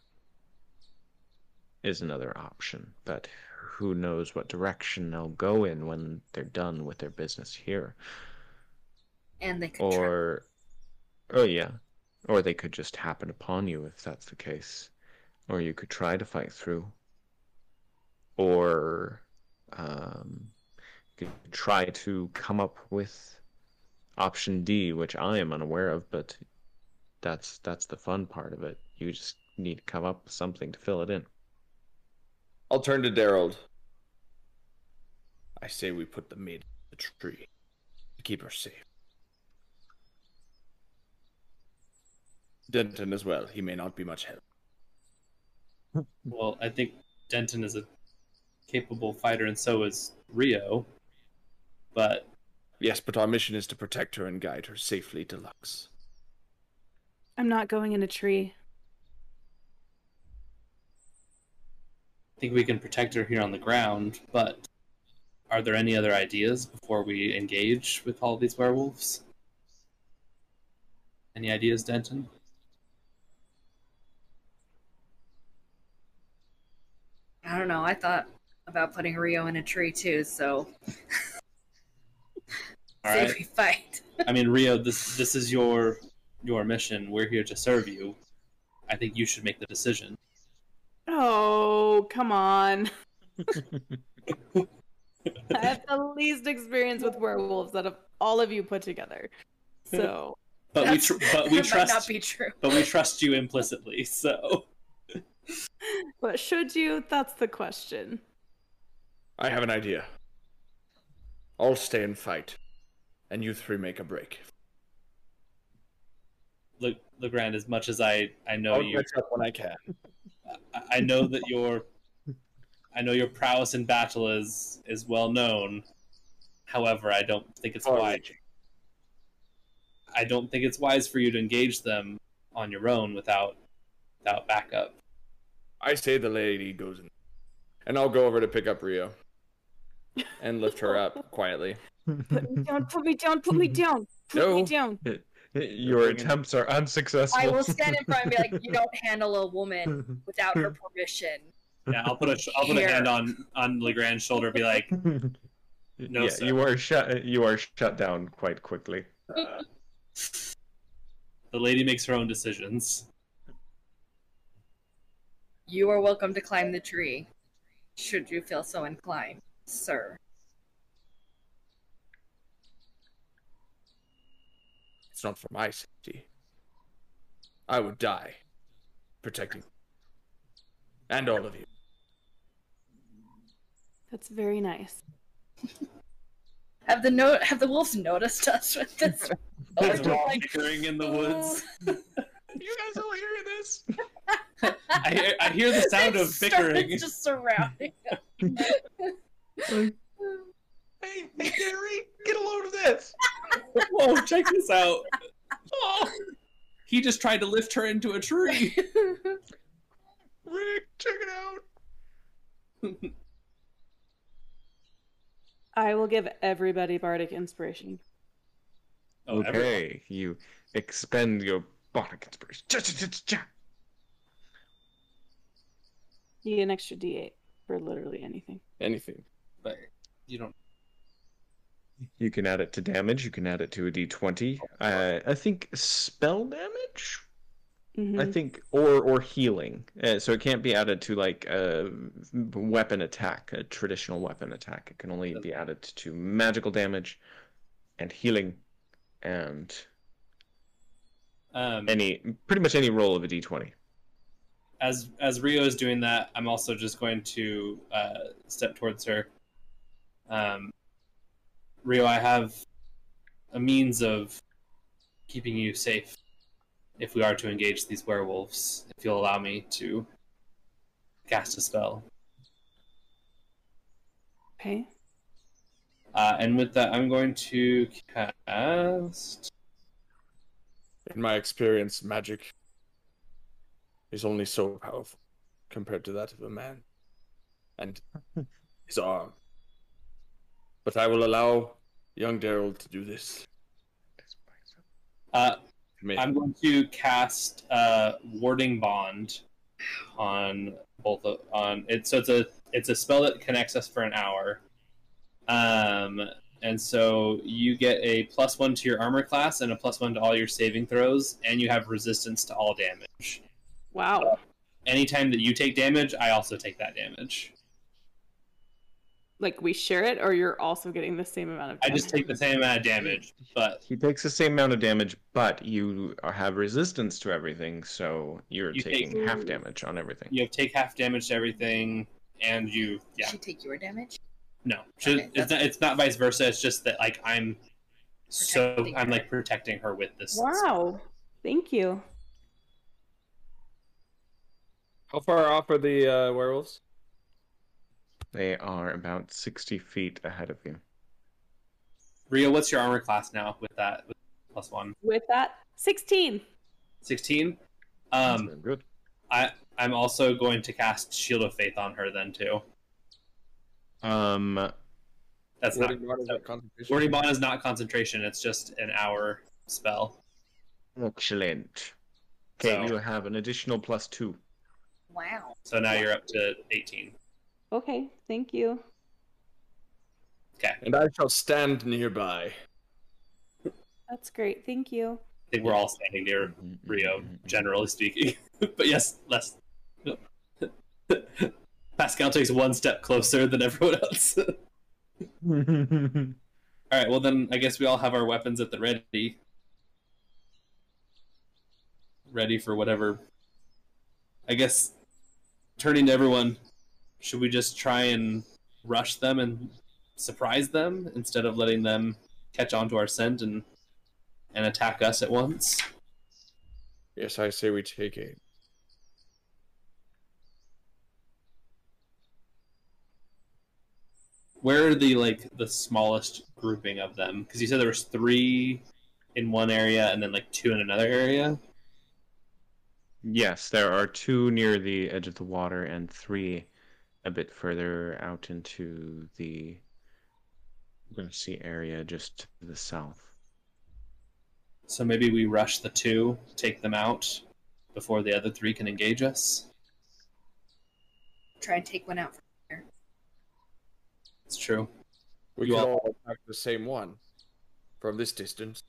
Is another option, but who knows what direction they'll go in when they're done with their business here. And they could try. Or, oh yeah, or they could just happen upon you if that's the case. Or you could try to fight through. Or, um, you could try to come up with option D, which I am unaware of, but that's that's the fun part of it. You just need to come up with something to fill it in. I'll turn to Daryl. I say we put the maid in the tree to keep her safe. Denton as well. He may not be much help. Well, I think Denton is a capable fighter, and so is Rio. But Yes, but our mission is to protect her and guide her safely to Lux. I'm not going in a tree. I think we can protect her here on the ground. But are there any other ideas before we engage with all these werewolves? Any ideas, Denton? I don't know. I thought about putting Rio in a tree too, so All see right. if we fight. I mean, Rio, this this is your your mission. We're here to serve you. I think you should make the decision. Oh, come on. I have the least experience with werewolves out of all of you put together. So, But we That's- tr- but we that might not trust be true. but we trust you implicitly. So but should you? That's the question. I have an idea. I'll stay and fight, and you three make a break. look, Legrand, as much as I I know I'll you, catch up when I can. I, I know that your I know your prowess in battle is is well known. However, I don't think it's wise. I don't think it's wise for you to engage them on your own without without backup. I say the lady goes in, and I'll go over to pick up Rio and lift her up quietly. Put me down, put me down, put me down, put No. me down. Your attempts are unsuccessful. I will stand in front and be like, "You don't handle a woman without her permission." Yeah, I'll put a I'll put a Here. hand on on Legrand's shoulder, and be like, No, yeah, sir. you are shut. You are shut down quite quickly. Uh, the lady makes her own decisions. You are welcome to climb the tree, should you feel so inclined, sir. It's not for my safety. I would die protecting you. And all of you. That's very nice. Have the no- have the wolves noticed us with this? As we're like, bickering in the woods. You guys all hear this? I hear, I hear the sound It of bickering. starts just surrounding us. Hey, hey, Gary, get a load of this. Whoa, check this out. Oh, he just tried to lift her into a tree. Rick, check it out. I will give everybody bardic inspiration. Oh, everyone. Okay, you expend your bardic inspiration. Cha, cha, cha, cha, cha. You get an extra D eight for literally anything. Anything. But you don't. You can add it to damage. You can add it to a D twenty. Uh, I think spell damage. Mhm. I think, or or healing. Uh, so it can't be added to like a weapon attack, a traditional weapon attack. It can only be added to magical damage, and healing, and Um, any pretty much any roll of a D twenty. as as Rio is doing that, I'm also just going to uh, step towards her. Um, Rio, I have a means of keeping you safe if we are to engage these werewolves. If you'll allow me to cast a spell, Okay. uh, and with that, I'm going to cast. In my experience, magic is only so powerful compared to that of a man and his arm. But I will allow young Daryl to do this. Uh, Me. I'm going to cast uh, Warding Bond on both of, on it. So it's a it's a spell that connects us for an hour. Um, and so you get a plus one to your armor class and a plus one to all your saving throws, and you have resistance to all damage. Wow. Anytime that you take damage, I also take that damage. Like we share it, or you're also getting the same amount of I damage? just take the same amount of damage, but He takes the same amount of damage, but you have resistance to everything, so you're You taking take- half damage on everything. you have take half damage to everything, and you yeah She take your damage? no, Should- Okay, it's not it's not vice versa. It's just that like I'm so Protecting I'm her. like protecting her with this. Wow. Thank you. How far off are the uh, werewolves? They are about sixty feet ahead of you. Rio, what's your armor class now with that with plus one? With that, sixteen. sixteen? That's Um, very good. I I'm also going to cast Shield of Faith on her then too. Um, That's not Warding Bond is that concentration? Warding Bond is not concentration. It's just an hour spell. excellent. Okay, So- you have an additional plus two. Wow. So now you're up to eighteen. Okay, thank you. Okay, And I shall stand nearby. That's great. Thank you. I think we're all standing near Rio, generally speaking. But yes, less. Pascal takes one step closer than everyone else. All right, well then I guess we all have our weapons at the ready. Ready for whatever. I guess turning to everyone, should we just try and rush them and surprise them instead of letting them catch on to our scent and and attack us at once? Yes, I say we take aim. Where are the like the smallest grouping of them? Because you said there was three in one area and then like two in another area. Yes, there are two near the edge of the water and three a bit further out into the sea area just to the south. So maybe we rush the two, take them out before the other three can engage us. Try and take one out. It's true. We You could all- all attack the same one from this distance.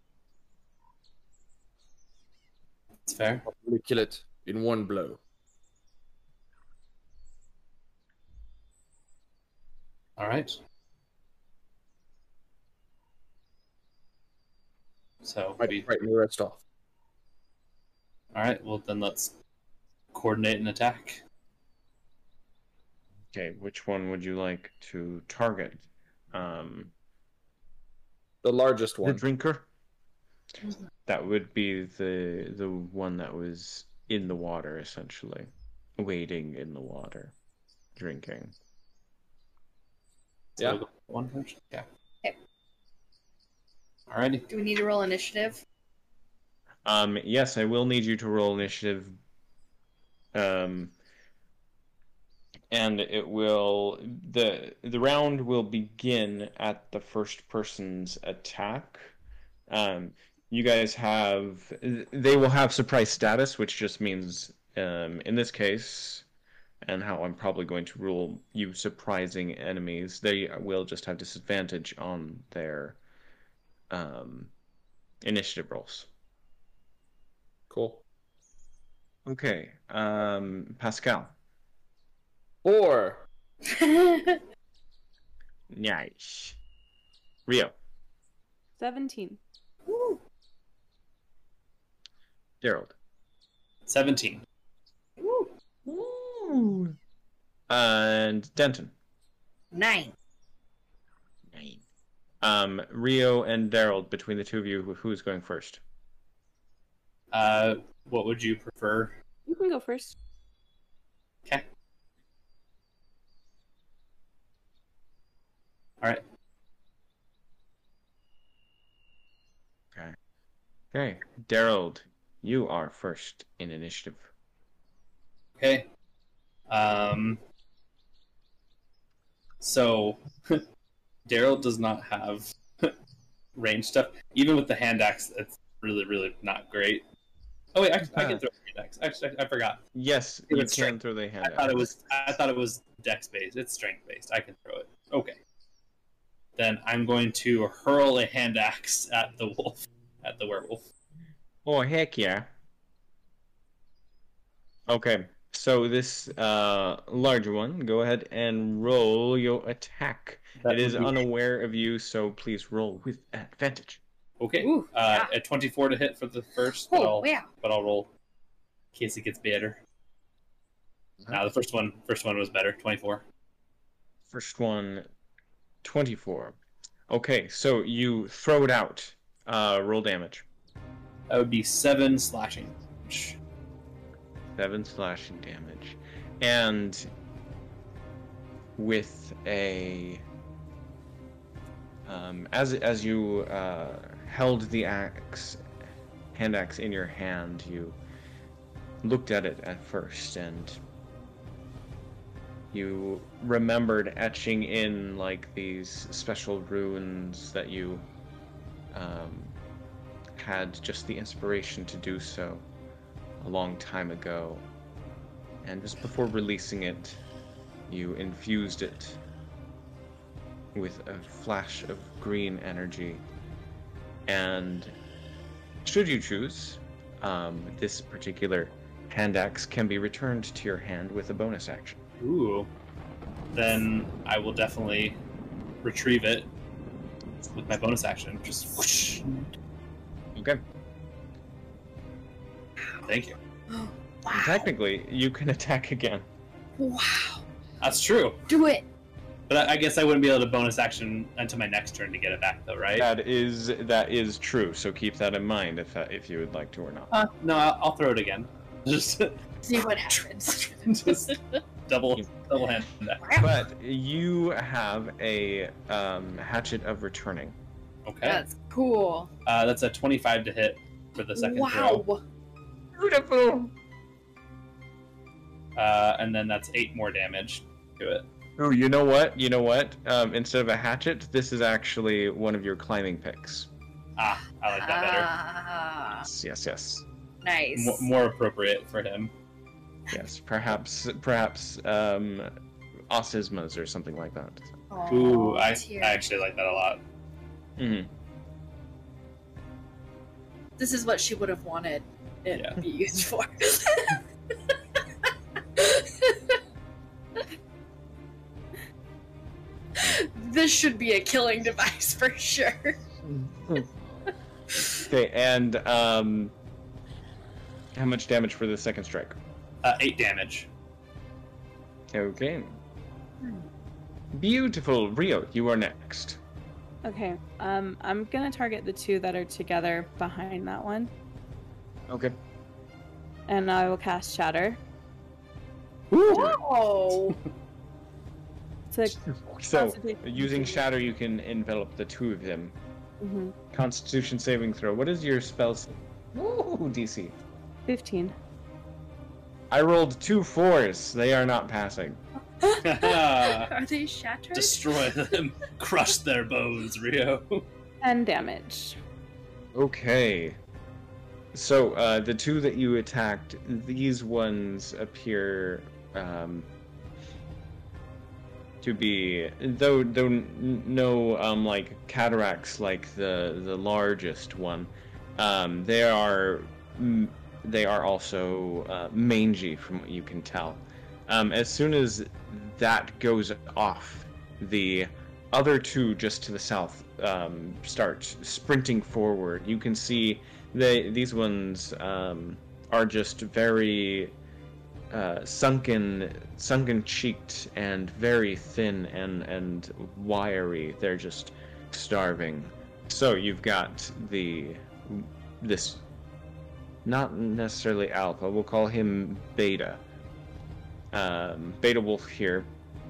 It's fair. Probably kill it in one blow. All right. So, Right, we, right, the rest off. all right. Well, then let's coordinate an attack. Okay, which one would you like to target? Um, The largest the one. drinker. That would be the the one that was in the water, essentially, wading in the water, drinking. So Yeah. we'll go for one first. Yeah. Okay. Alrighty. Do we need to roll initiative? Um, yes, I will need you to roll initiative. Um, and it will the the round will begin at the first person's attack. Um, you guys have they will have surprise status, which just means um, in this case, and how I'm probably going to rule you surprising enemies, they will just have disadvantage on their um, initiative rolls. Cool. Okay, um, Pascal. Four. Nice. Rio. Seventeen. Gerald. Seventeen. Ooh. And Denton. Nine. Nine. Um, Rio and Daryl, between the two of you, who- who's going first? Uh, what would you prefer? You can go first. Okay. All right. Okay. Okay. Daryl, you are first in initiative. Okay. Um. So, Daryl does not have range stuff. Even with the hand axe, it's really, really not great. Oh wait, I, I can throw the hand axe. Actually, I, I forgot. Yes, It you was can strength. throw the hand I thought it axe. was. I thought it was dex based. It's strength based. I can throw it. Okay. Then I'm going to hurl a hand axe at the wolf, at the werewolf. Oh, heck yeah. Okay, so this uh, large one, go ahead and roll your attack. That it is would be- unaware of you, so please roll with advantage. Okay. Ooh, uh, yeah. A twenty-four to hit for the first, but Oh, I'll yeah. but I'll roll in case it gets better. Nah, the first one, first one was better. Twenty-four. First one, twenty-four. Okay, so you throw it out. Uh, roll damage. That would be seven slashing. damage. Seven slashing damage. And with a... Um, as, as you uh, held the axe, hand axe in your hand, you looked at it at first, and you remembered etching in like these special runes that you um, had just the inspiration to do so a long time ago. And just before releasing it, you infused it with a flash of green energy. And should you choose, um, this particular hand axe can be returned to your hand with a bonus action. Ooh. Then I will definitely retrieve it with my bonus action. Just whoosh. Okay. Thank you. Wow. Technically, you can attack again. Wow. That's true. Do it. But I, I guess I wouldn't be able to bonus action until my next turn to get it back, though, right? That is that is true. So keep that in mind if that, if you would like to or not. Uh, no, I'll, I'll throw it again. Just, See what happens. just double, double hand. But you have a um, hatchet of returning. Okay. That's cool. Uh, that's a twenty-five to hit for the second throw. Wow. Beautiful. Uh, and then that's eight more damage to it. Oh, you know what? You know what? Um, instead of a hatchet, this is actually one of your climbing picks. Ah, I like that better. Ah, Yes, yes, yes. nice. M- more appropriate for him. Yes, perhaps, perhaps um, Osismas or something like that. Ooh, I, I tear. actually like that a lot. Mm-hmm. This is what she would have wanted it Yeah. to be used for. This should be a killing device for sure. Okay, and um, how much damage for the second strike? Uh, eight damage. Okay. Beautiful, Rio. You are next. Okay. Um, I'm gonna target the two that are together behind that one, Okay. and I will cast Shatter. Oh, To So, Constitution using saving. Shatter, you can envelop the two of them. Mhm. Constitution saving throw. What is your spell? sa- Ooh, D C. fifteen. I rolled two fours. They are not passing. are they shattered? Destroy them. Crush their bones, Rio. ten damage. Okay. So, uh, the two that you attacked, these ones appear um, to be, though, though n- no um, like cataracts like the the largest one. Um, they are mm, they are also uh, mangy, from what you can tell. Um, as soon as that goes off, the other two just to the south um, start sprinting forward. You can see they these ones um, are just very uh, sunken, sunken-cheeked and very thin and and wiry. They're just starving. So you've got the this not necessarily alpha. We'll call him beta. Um, beta wolf here.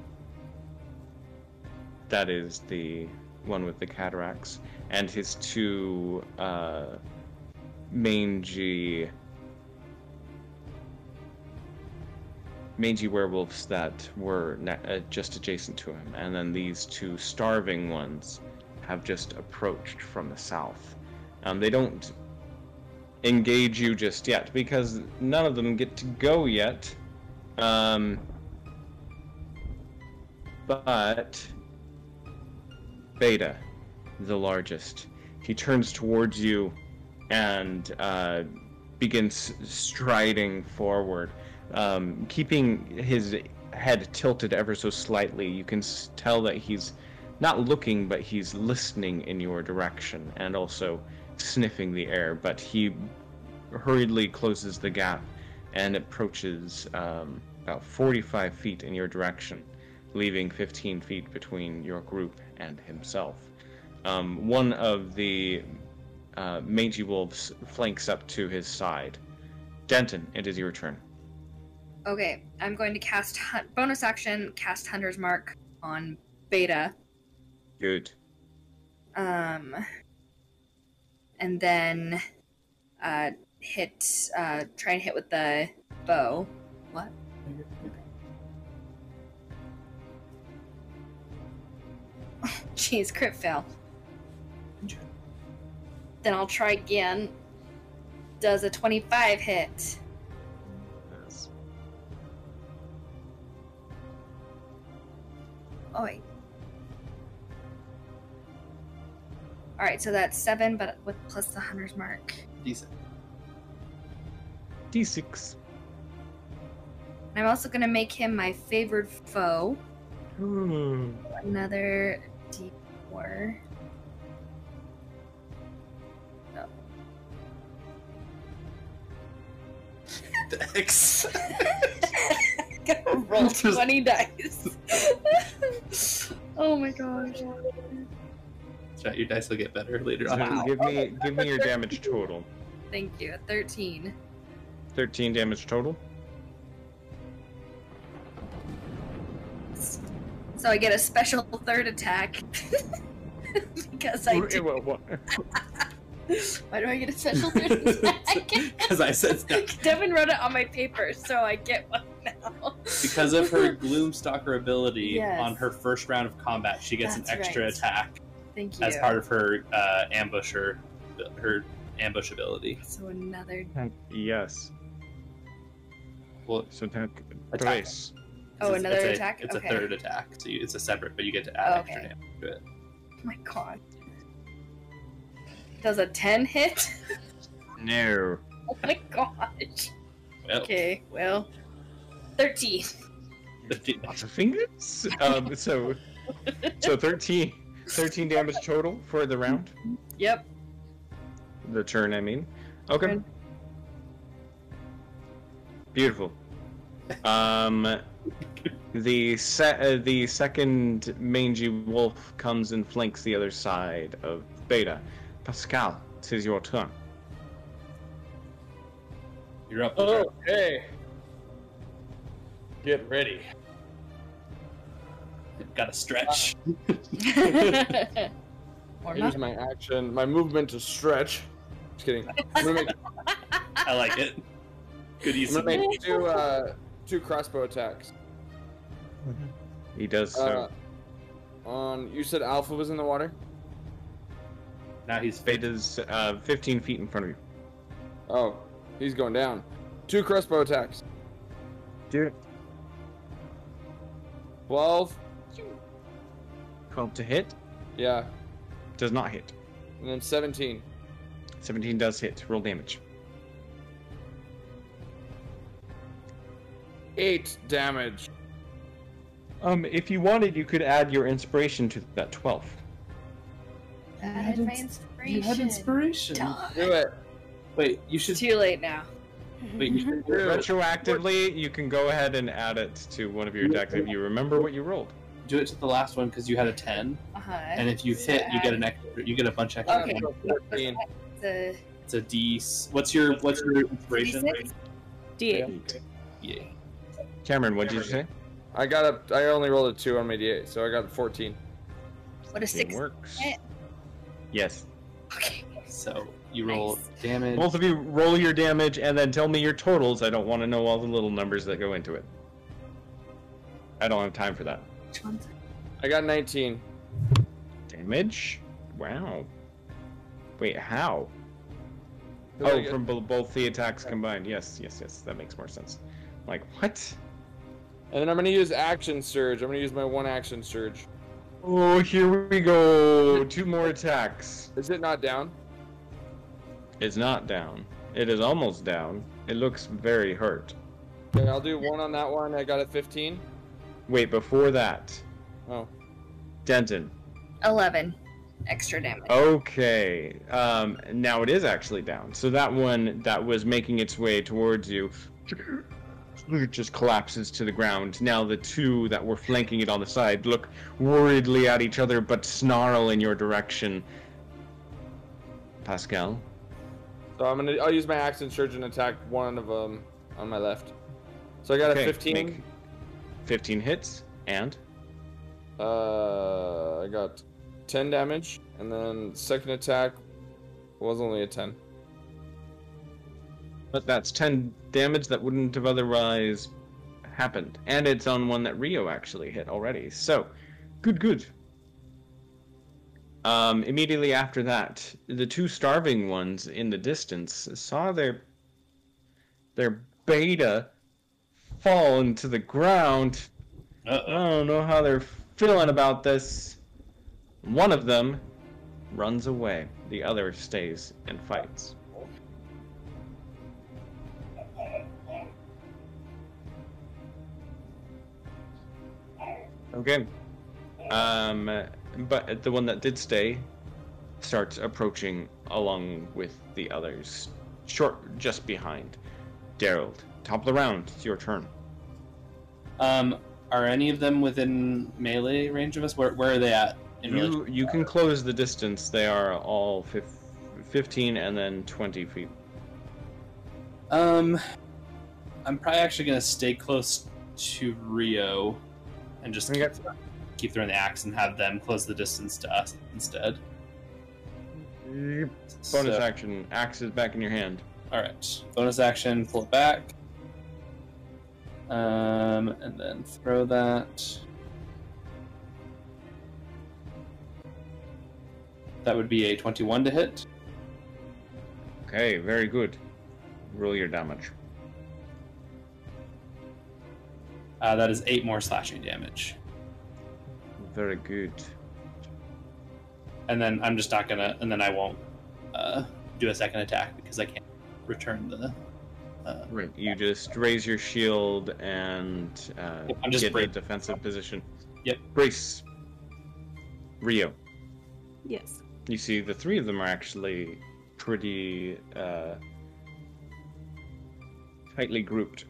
That is the one with the cataracts, and his two uh, mangy, mangy werewolves that were na- uh, just adjacent to him, and then these two starving ones have just approached from the south. Um, they don't engage you just yet because none of them get to go yet. Um, but Beta, the largest, he turns towards you and uh, begins striding forward, um, keeping his head tilted ever so slightly. You can s- tell that he's not looking, but he's listening in your direction and also sniffing the air. But he hurriedly closes the gap and approaches um, about forty-five feet in your direction, leaving fifteen feet between your group and himself. Um, one of the uh, mangy wolves flanks up to his side. Denton, it is your turn. Okay, I'm going to cast hun- bonus action, cast Hunter's Mark on Beta. Good. Um, and then uh, hit, uh, try and hit with the bow. What? Jeez, crit fail. Then I'll try again. Does a twenty-five hit? Yes. Oh wait. Alright, so that's seven, but with plus the Hunter's Mark. Decent. D six. I'm also gonna make him my favored foe. Hmm. Another D four. No. X. Gotta roll twenty dice. Oh my gosh. Chat, your dice will get better later on. So give me give me your damage total. Thank you. thirteen. thirteen damage total. So I get a special third attack. Because I do. Well, well, Why do I get a special third attack? Because I said no. Devin wrote it on my paper, so I get one now. Because of her Gloomstalker ability Yes. on her first round of combat, she gets That's an extra right. attack Thank you. as part of her uh, ambusher, her ambush ability. So another. yes. Well, So that Attack. Trace. Oh, It's- another it's a, attack? It's Okay. a third attack, so you, it's a separate, but you get to add Oh, extra okay. damage to it. Oh my god. Does a ten hit? No. Oh my gosh. Well, Okay, well, thirteen. Lots of fingers. Um, so, so thirteen, thirteen damage total for the round. Yep. The turn, I mean. Okay. Turn. Beautiful. Um, the se- uh, the second mangy wolf comes and flanks the other side of Beta. Pascal, it is your turn. You're up. Oh, okay. Get ready. Got to stretch. Or Use not. my action, my movement to stretch. Just kidding. I'm gonna make, I like it. Good use I'm of gonna it. make two, uh, two crossbow attacks. He does so. Uh, on, you said Alpha was in the water? Now he's fit. Beta's uh, fifteen feet in front of you. Oh, he's going down. Two crossbow attacks. Do it. twelve. twelve to hit. Yeah. Does not hit. And then seventeen. seventeen does hit. Roll damage. eight damage. Um, if you wanted, you could add your inspiration to that twelve. Added my inspiration. You had inspiration. Duh. Do it. Wait, you should. Too late now. Wait, you should. Do it. Retroactively, you can go ahead and add it to one of your attacks if you remember what you rolled. Do it to the last one because you had a ten, Uh-huh. and if you hit, you get an extra. You get a bunch extra. Okay. fourteen. It's a It's a D. What's your What's your inspiration? D six? D eight. Yeah. Cameron, what did you say? I got a. I only rolled a two on my D eight, so I got fourteen. What a It six. works. Eh. Yes. Okay. So you roll Nice. damage. Both of you roll your damage and then tell me your totals. I don't want to know all the little numbers that go into it. I don't have time for that. Which one's I got nineteen. Damage? Wow. Wait, how? Did I Oh, get- from bo- both the attacks combined. Yes, yes, yes. That makes more sense. Like, what? And then I'm gonna use action surge. I'm gonna use my one action surge. Oh, here we go. Two more attacks. Is it not down? It's not down. It is almost down. It looks very hurt. Okay, I'll do one on that one. I got a fifteen. Wait, before that, Oh. Denton. eleven extra damage. Okay. Um, now it is actually down. So that one that was making its way towards you just collapses to the ground. Now the two that were flanking it on the side look worriedly at each other but snarl in your direction. Pascal. So I'm gonna. I'll use my action surge and attack one of them on my left. So I got Okay, a fifteen. make fifteen hits and Uh, I got ten damage, and then second attack was only a ten. but that's ten damage that wouldn't have otherwise happened. And it's on one that Rio actually hit already. So, good, good. Um, immediately after that, the two starving ones in the distance saw their their beta fall into the ground. I Uh-oh. don't know how they're feeling about this. One of them runs away. The other stays and fights. Okay. Um, but the one that did stay starts approaching along with the others, short just behind. Daryl, top of the round. It's your turn. Um, are any of them within melee range of us? Where Where are they at? In relation? You you can close the distance. They are all fif- fifteen and then twenty feet. Um, I'm probably actually gonna stay close to Rio, and just keep, Okay. keep throwing the axe and have them close the distance to us instead. Bonus So- action. Axe is back in your hand. All right. Bonus action. Pull it back. Um, and then throw that. That would be a twenty-one to hit. Okay, very good. Roll your damage. Uh, that is eight more slashing damage. Very good. And then I'm just not gonna, and then I won't uh, do a second attack because I can't return the. Uh, Right. You just raise your shield and uh, I'm just get in a brave. defensive position. Yep. Brace. Rio. Yes. You see, the three of them are actually pretty uh, tightly grouped.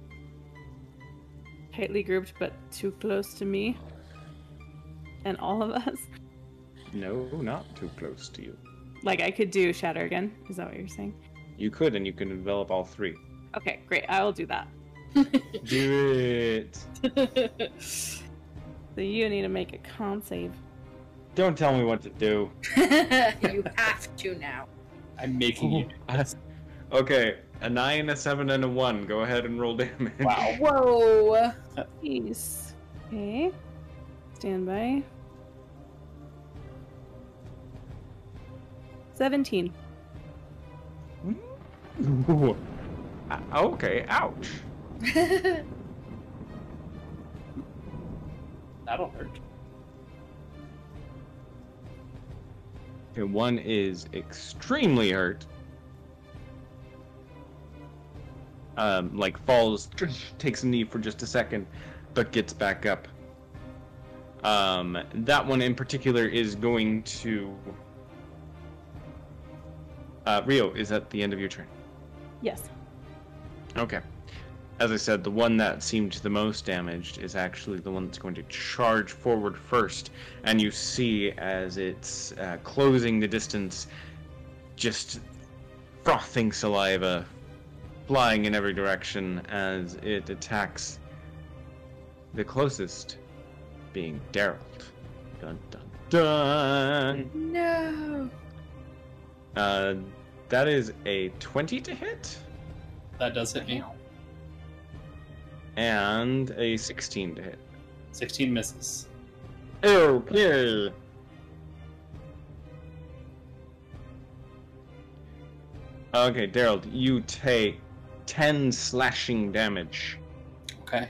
Tightly grouped, but too close to me. And all of us. No, not too close to you. Like I could do shatter again. Is that what you're saying? You could, and you can envelop all three. Okay, great. I will do that. Do it. So you need to make a con save. Don't tell me what to do. You have to now. I'm making you. Okay, a nine, a seven, and a one. Go ahead and roll damage. Wow. Whoa. Jeez. Okay. Stand by. seventeen. Ooh. Uh, Okay, ouch. That'll hurt. Okay, one is extremely hurt. Um, like falls, takes a knee for just a second, but gets back up. Um, that one in particular is going to. Uh, Rio, is that the end of your turn? Yes. Okay. As I said, the one that seemed the most damaged is actually the one that's going to charge forward first, and you see as it's uh, closing the distance, just frothing saliva flying in every direction as it attacks the closest, being Daryl. Dun dun dun! No. Uh, that is a twenty to hit, That does hit me. and a sixteen to hit. sixteen misses. Okay. Okay, Daryl, you take ten slashing damage. Okay.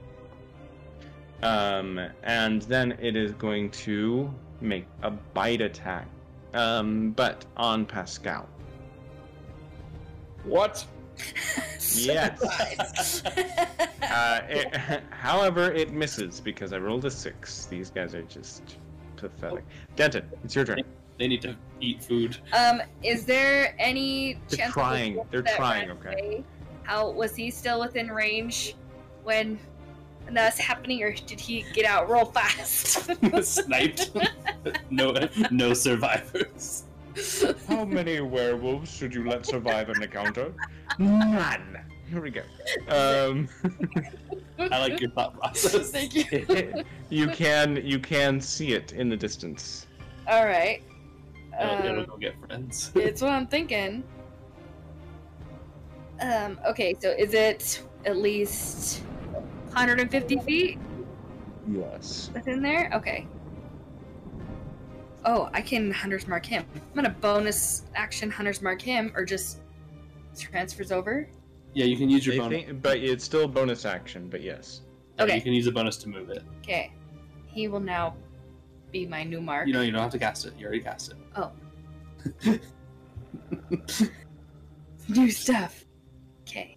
Um, and then it is going to make a bite attack. Um, but on Pascal. What? Yes. Uh, it, however, it misses because I rolled a six. These guys are just pathetic. Denton, it's your turn. They need to eat food. Um, is there any They're chance? of trying. the wolf They're that trying, ran okay. away? How was he still within range when when that was happening, or did he get out real fast? Sniped. No, no survivors. How many werewolves should you let survive an encounter? None. Here we go. Um, I like your thought process. Thank you. you can you can see it in the distance. All right. It'll, it'll Um, go get friends. it's what I'm thinking. Um. Okay. So is it at least one hundred fifty feet Yes. within there? Okay. Oh, I can Hunter's Mark him. I'm gonna bonus action Hunter's Mark him, or just transfers over. Yeah, you can use your I bonus. think, but it's still a bonus action. But yes. Yeah, Okay. You can use a bonus to move it. Okay. He will now be my new mark. You know, you don't have to cast it. You already cast it. Oh. New stuff. Okay.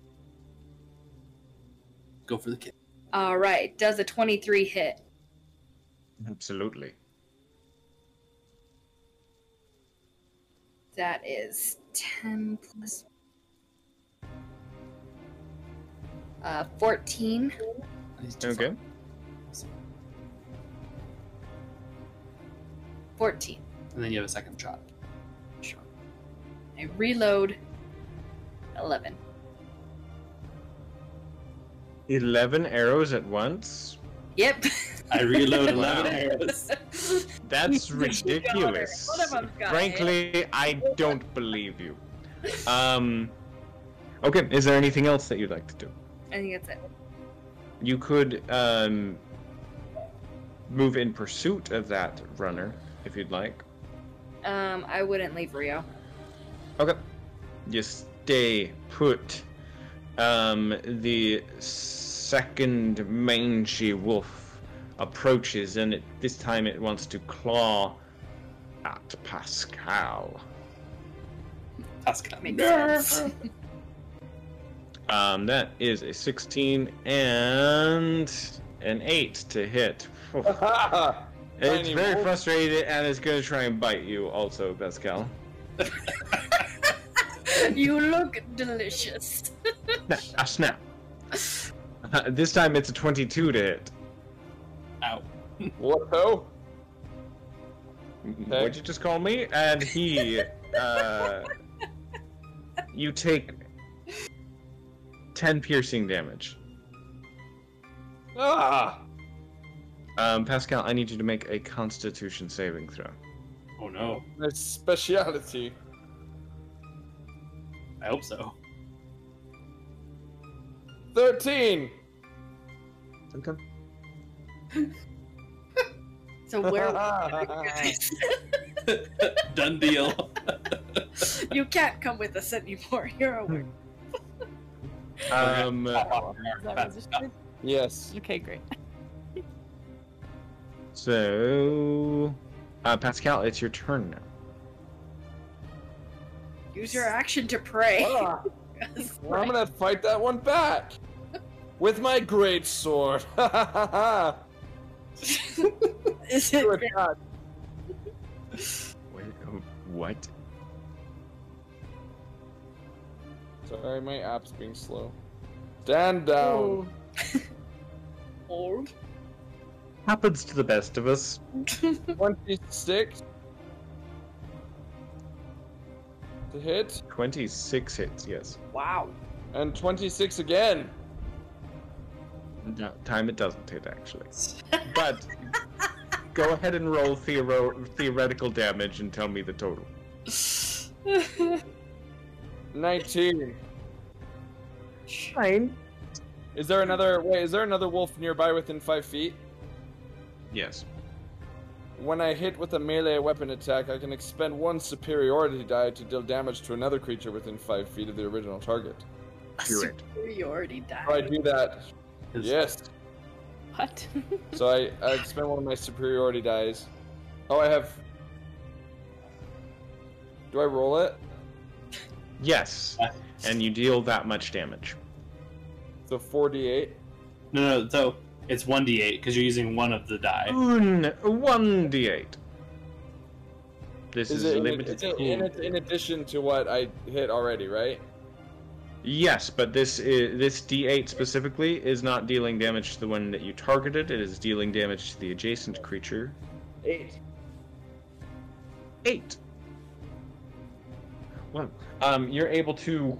Go for the kid. All right. Does a twenty-three hit? Absolutely. That is ten plus. Uh, fourteen. He's too Okay. far. fourteen. And then you have a second shot. Sure. I reload. eleven. Eleven arrows at once. Yep. I reload eleven Wow. arrows. That's ridiculous. One of them's got it. Frankly, I don't believe you. Um. Okay. Is there anything else that you'd like to do? I think that's it. You could um, move in pursuit of that runner if you'd like. Um, I wouldn't leave Rio. Okay. Just stay put. Um, the second mangy wolf approaches, and it, this time it wants to claw at Pascal. Pascal. Makes sense. Um, that is a sixteen and an eight to hit. It's Tiny very wolf. frustrated, and it's going to try and bite you also, Pascal. You look delicious. Snap, ah, snap. Uh, this time it's a twenty-two to hit. Ow. What ho? What'd you just call me? And he, uh, you take ten piercing damage. Ah! Um, Pascal, I need you to make a Constitution saving throw. Oh no. My speciality. I hope so. thirteen! Okay. So where Done deal. you can't come with us anymore. You're a werewolf. Um, Is that registered? Yes. Okay, great. so, uh, Pascal, it's your turn now. Use your action to pray. Ah, I'm gonna fight that one back with my great sword. Is it? Wait, oh, what? Sorry, my app's being slow. Stand down. Old. Happens to the best of us. twenty-six to hit, twenty-six hits, yes. Wow. and twenty-six again. No, time it doesn't hit, actually. But go ahead and roll theoro- theoretical damage and tell me the total. nineteen. Fine. Is there another? Wait, is there another wolf nearby within five feet? Yes. When I hit with a melee weapon attack, I can expend one superiority die to deal damage to another creature within five feet of the original target. You're right. Superiority die. If I do that, His- yes. What? So I, I expend one of my superiority dies. Oh, I have. Do I roll it? Yes. And you deal that much damage. So forty-eight. No, no, so it's one d eight because you're using one of the die. Un, one d eight. This is, Is it, in, limited is it to in, in addition to what I hit already, right? Yes, but this is, this d eight specifically is not dealing damage to the one that you targeted. It is dealing damage to the adjacent creature. Eight. Eight. Well, um, you're able to,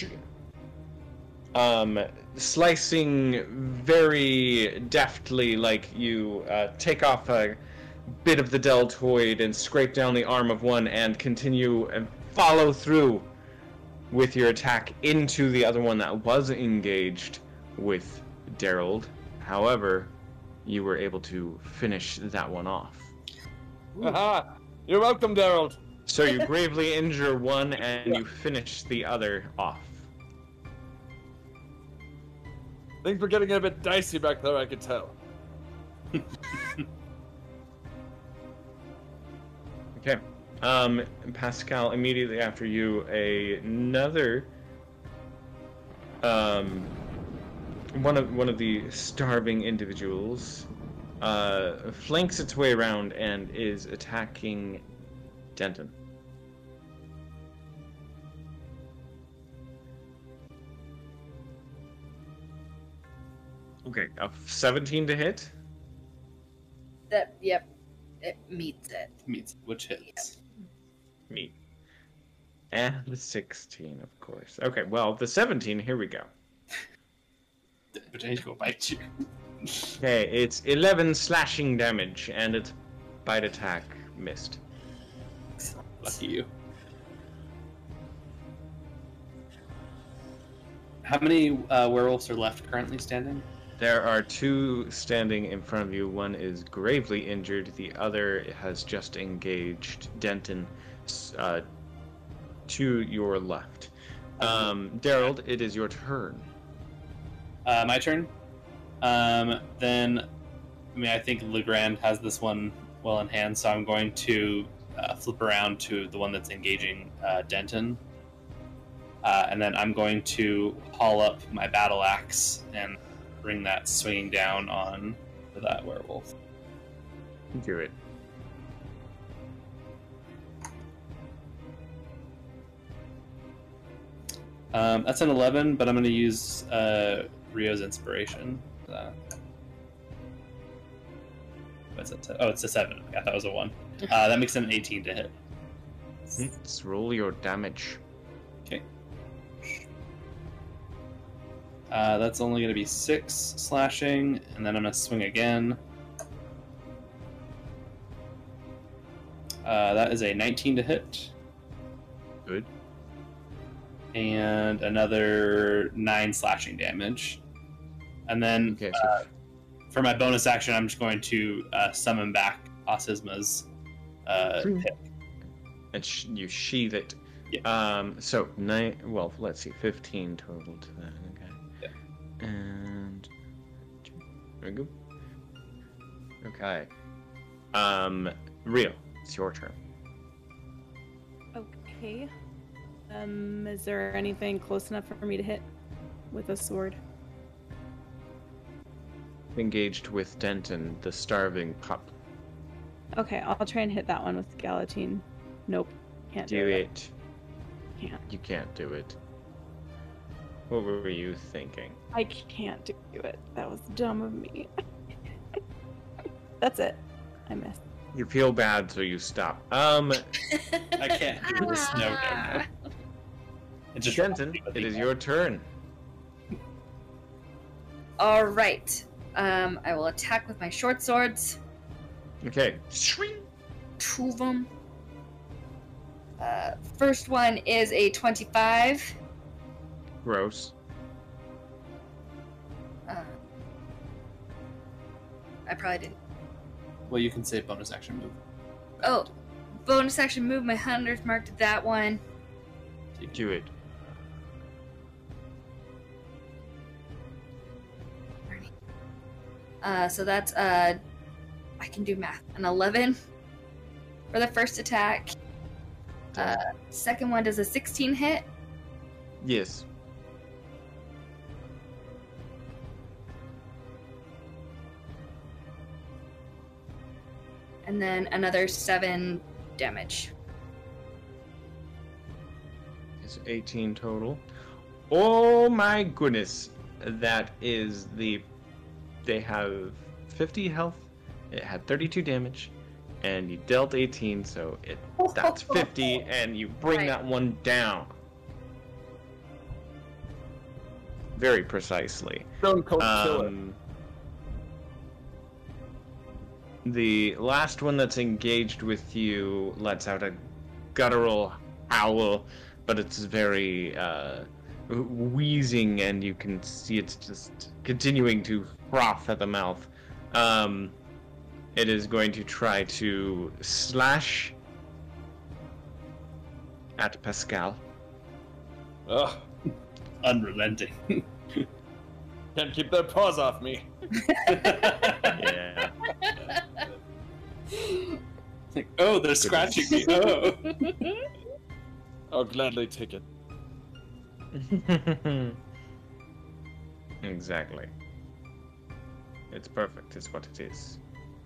um, slicing very deftly, like you uh, take off a bit of the deltoid and scrape down the arm of one and continue and follow through with your attack into the other one that was engaged with Daryl. However, you were able to finish that one off. Aha! You're welcome, Daryl. So you gravely injure one and you finish the other off. Things were getting a bit dicey back there, I could tell. Okay. Um, Pascal, immediately after you, a, another um, one of one of the starving individuals uh, flanks its way around and is attacking Denton. Okay, a seventeen to hit. That, yep. It meets it. Meets which hits. Me. And the sixteen, of course. Okay, well, the seventeen, here we go. The potential will bite you. Okay, it's eleven slashing damage, and its bite attack missed. Lucky you. How many uh, werewolves are left currently standing? There are two standing in front of you. One is gravely injured. The other has just engaged Denton uh, to your left. Um, Daryl, it is your turn. Uh, my turn. Um, then, I mean, I think Legrand has this one well in hand, so I'm going to uh, flip around to the one that's engaging uh, Denton. Uh, and then I'm going to haul up my battle axe and bring that swinging down on that werewolf. Do it. Um, that's an eleven, but I'm going to use uh, Rio's inspiration for that. What's it? Oh, it's a seven. Yeah, that was a one. Uh, that makes it an eighteen to hit. Let's roll your damage. Okay. Uh, that's only going to be six slashing, and then I'm going to swing again. Uh, that is a nineteen to hit. Good. And another nine slashing damage. And then Okay. uh, So for my bonus action, I'm just going to uh, summon back Osisma's uh, Hmm. pick. and sh- you sheathe it. Yeah. Um. So nine. Well, let's see. Fifteen total to that. Okay. Yeah. And there we go. Okay. Um. Rio, it's your turn. Okay. Um, is there anything close enough for me to hit with a sword? Engaged with Denton, the starving pup. Okay, I'll try and hit that one with the Galatine. Nope, can't do, Do it. it. Can't. You can't do it. What were you thinking? I can't do it. That was dumb of me. That's it. I missed. You feel bad, so you stop. Um, I can't do this. No, no, no. It just Denton, it is your turn. All right. Um, I will attack with my short swords. Okay. Two of them. Uh, first one is a twenty-five. Gross. Uh, I probably didn't. Well, you can say bonus action move. Oh, bonus action move. My hunter's marked that one. Do it. Uh, so that's uh, I can do math. An eleven for the first attack. Uh, second one does a sixteen hit. Yes. And then another seven damage. It's eighteen total. Oh my goodness. That is the... They have fifty health. It had thirty-two damage. And you dealt eighteen, so it that's fifty, and you bring Right. that one down. Very precisely. Stone Cold Killer. Um, the last one that's engaged with you lets out a guttural howl, but it's very uh, wheezing, and you can see it's just continuing to froth at the mouth. Um, it is going to try to slash at Pascal. Ugh, Unrelenting. can't keep their paws off me. Yeah. Like, oh, they're scratching me. Oh. I'll gladly take it. Exactly. It's perfect, it's what it is.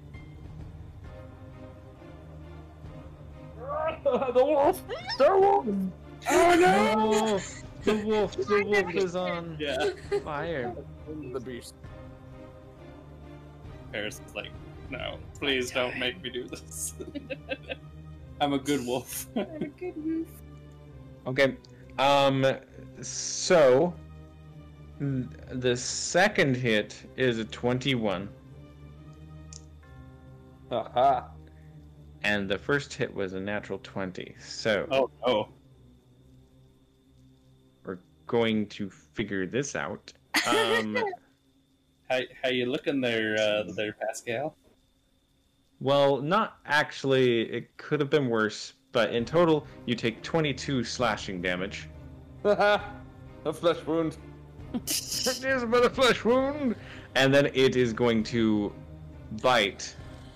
The wolf! The wolf! Oh no! The wolf, the wolf is on Yeah. fire. The beast. Paris is like, no, please don't make me do this. I'm a good wolf. Okay, um, so mm, the second hit is a twenty-one, Haha. and the first hit was a natural twenty. So Oh no. we're going to figure this out. Um, How how you looking there, uh, there, Pascal? well, not actually. It could have been worse, but in total, you take twenty-two slashing damage. Haha. A flesh wound. It is but a flesh wound. And then it is going to bite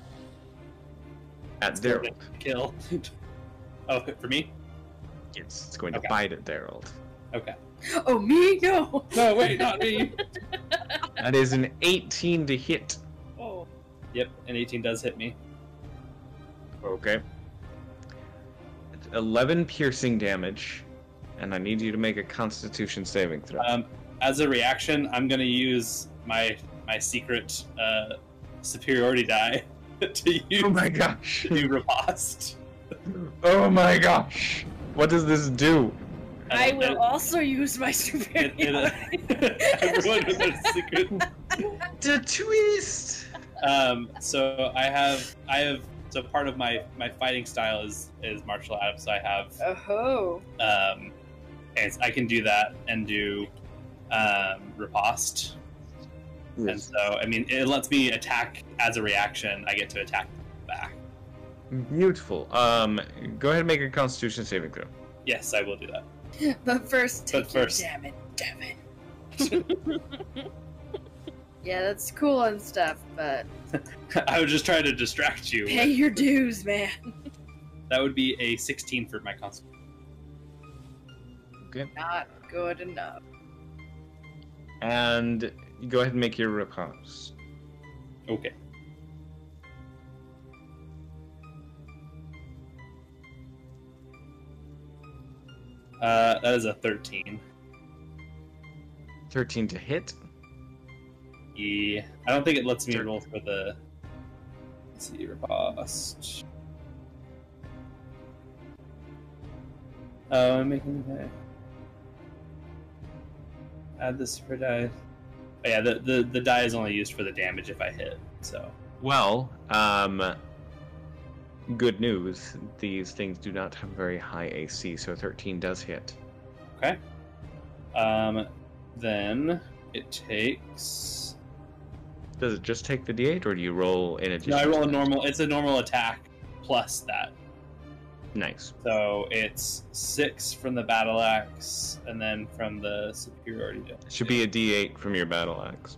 at Daryl. Kill. Oh, for me? Yes, it's going to Okay. bite at Daryl. Okay. Oh, me? No. No, wait, not me. That is an eighteen to hit. Oh. Yep, an eighteen does hit me. Okay. It's eleven piercing damage, and I need you to make a Constitution saving throw. Um, as a reaction, I'm gonna use my my secret uh, superiority die to use Oh my gosh! to do riposte. Oh my gosh! What does this do? I Um, will it- also use my it- superiority. it- everyone with their secret. The twist! Um, so I have I have so part of my my fighting style is is martial arts. So I have Oh. um, and I can do that and do um, riposte. And so, I mean, it lets me attack as a reaction. I get to attack back. Beautiful. Um, go ahead and make a Constitution saving throw. Yes, I will do that. But first, But take your first- damage, damn it. Yeah, that's cool and stuff, but I was just trying to distract you. pay your dues, man. That would be a sixteen for my constitution. Okay. Not good enough. And you go ahead and make your riposte. Okay. Uh, that is a thirteen. thirteen to hit. Yeah, I don't think it lets me Sure. roll for the. Let's see, riposte. Oh, I'm making the add this per die. Oh, yeah, the, the the die is only used for the damage if I hit. So Well, um, good news. These things do not have very high A C, so thirteen does hit. okay. Um, then it takes. Does it just take the D eight, or do you roll in addition? No, I roll to a that? normal. It's a normal attack plus that. Nice. So it's six from the battle axe, and then from the superiority. die. It should be a D eight from your battle axe.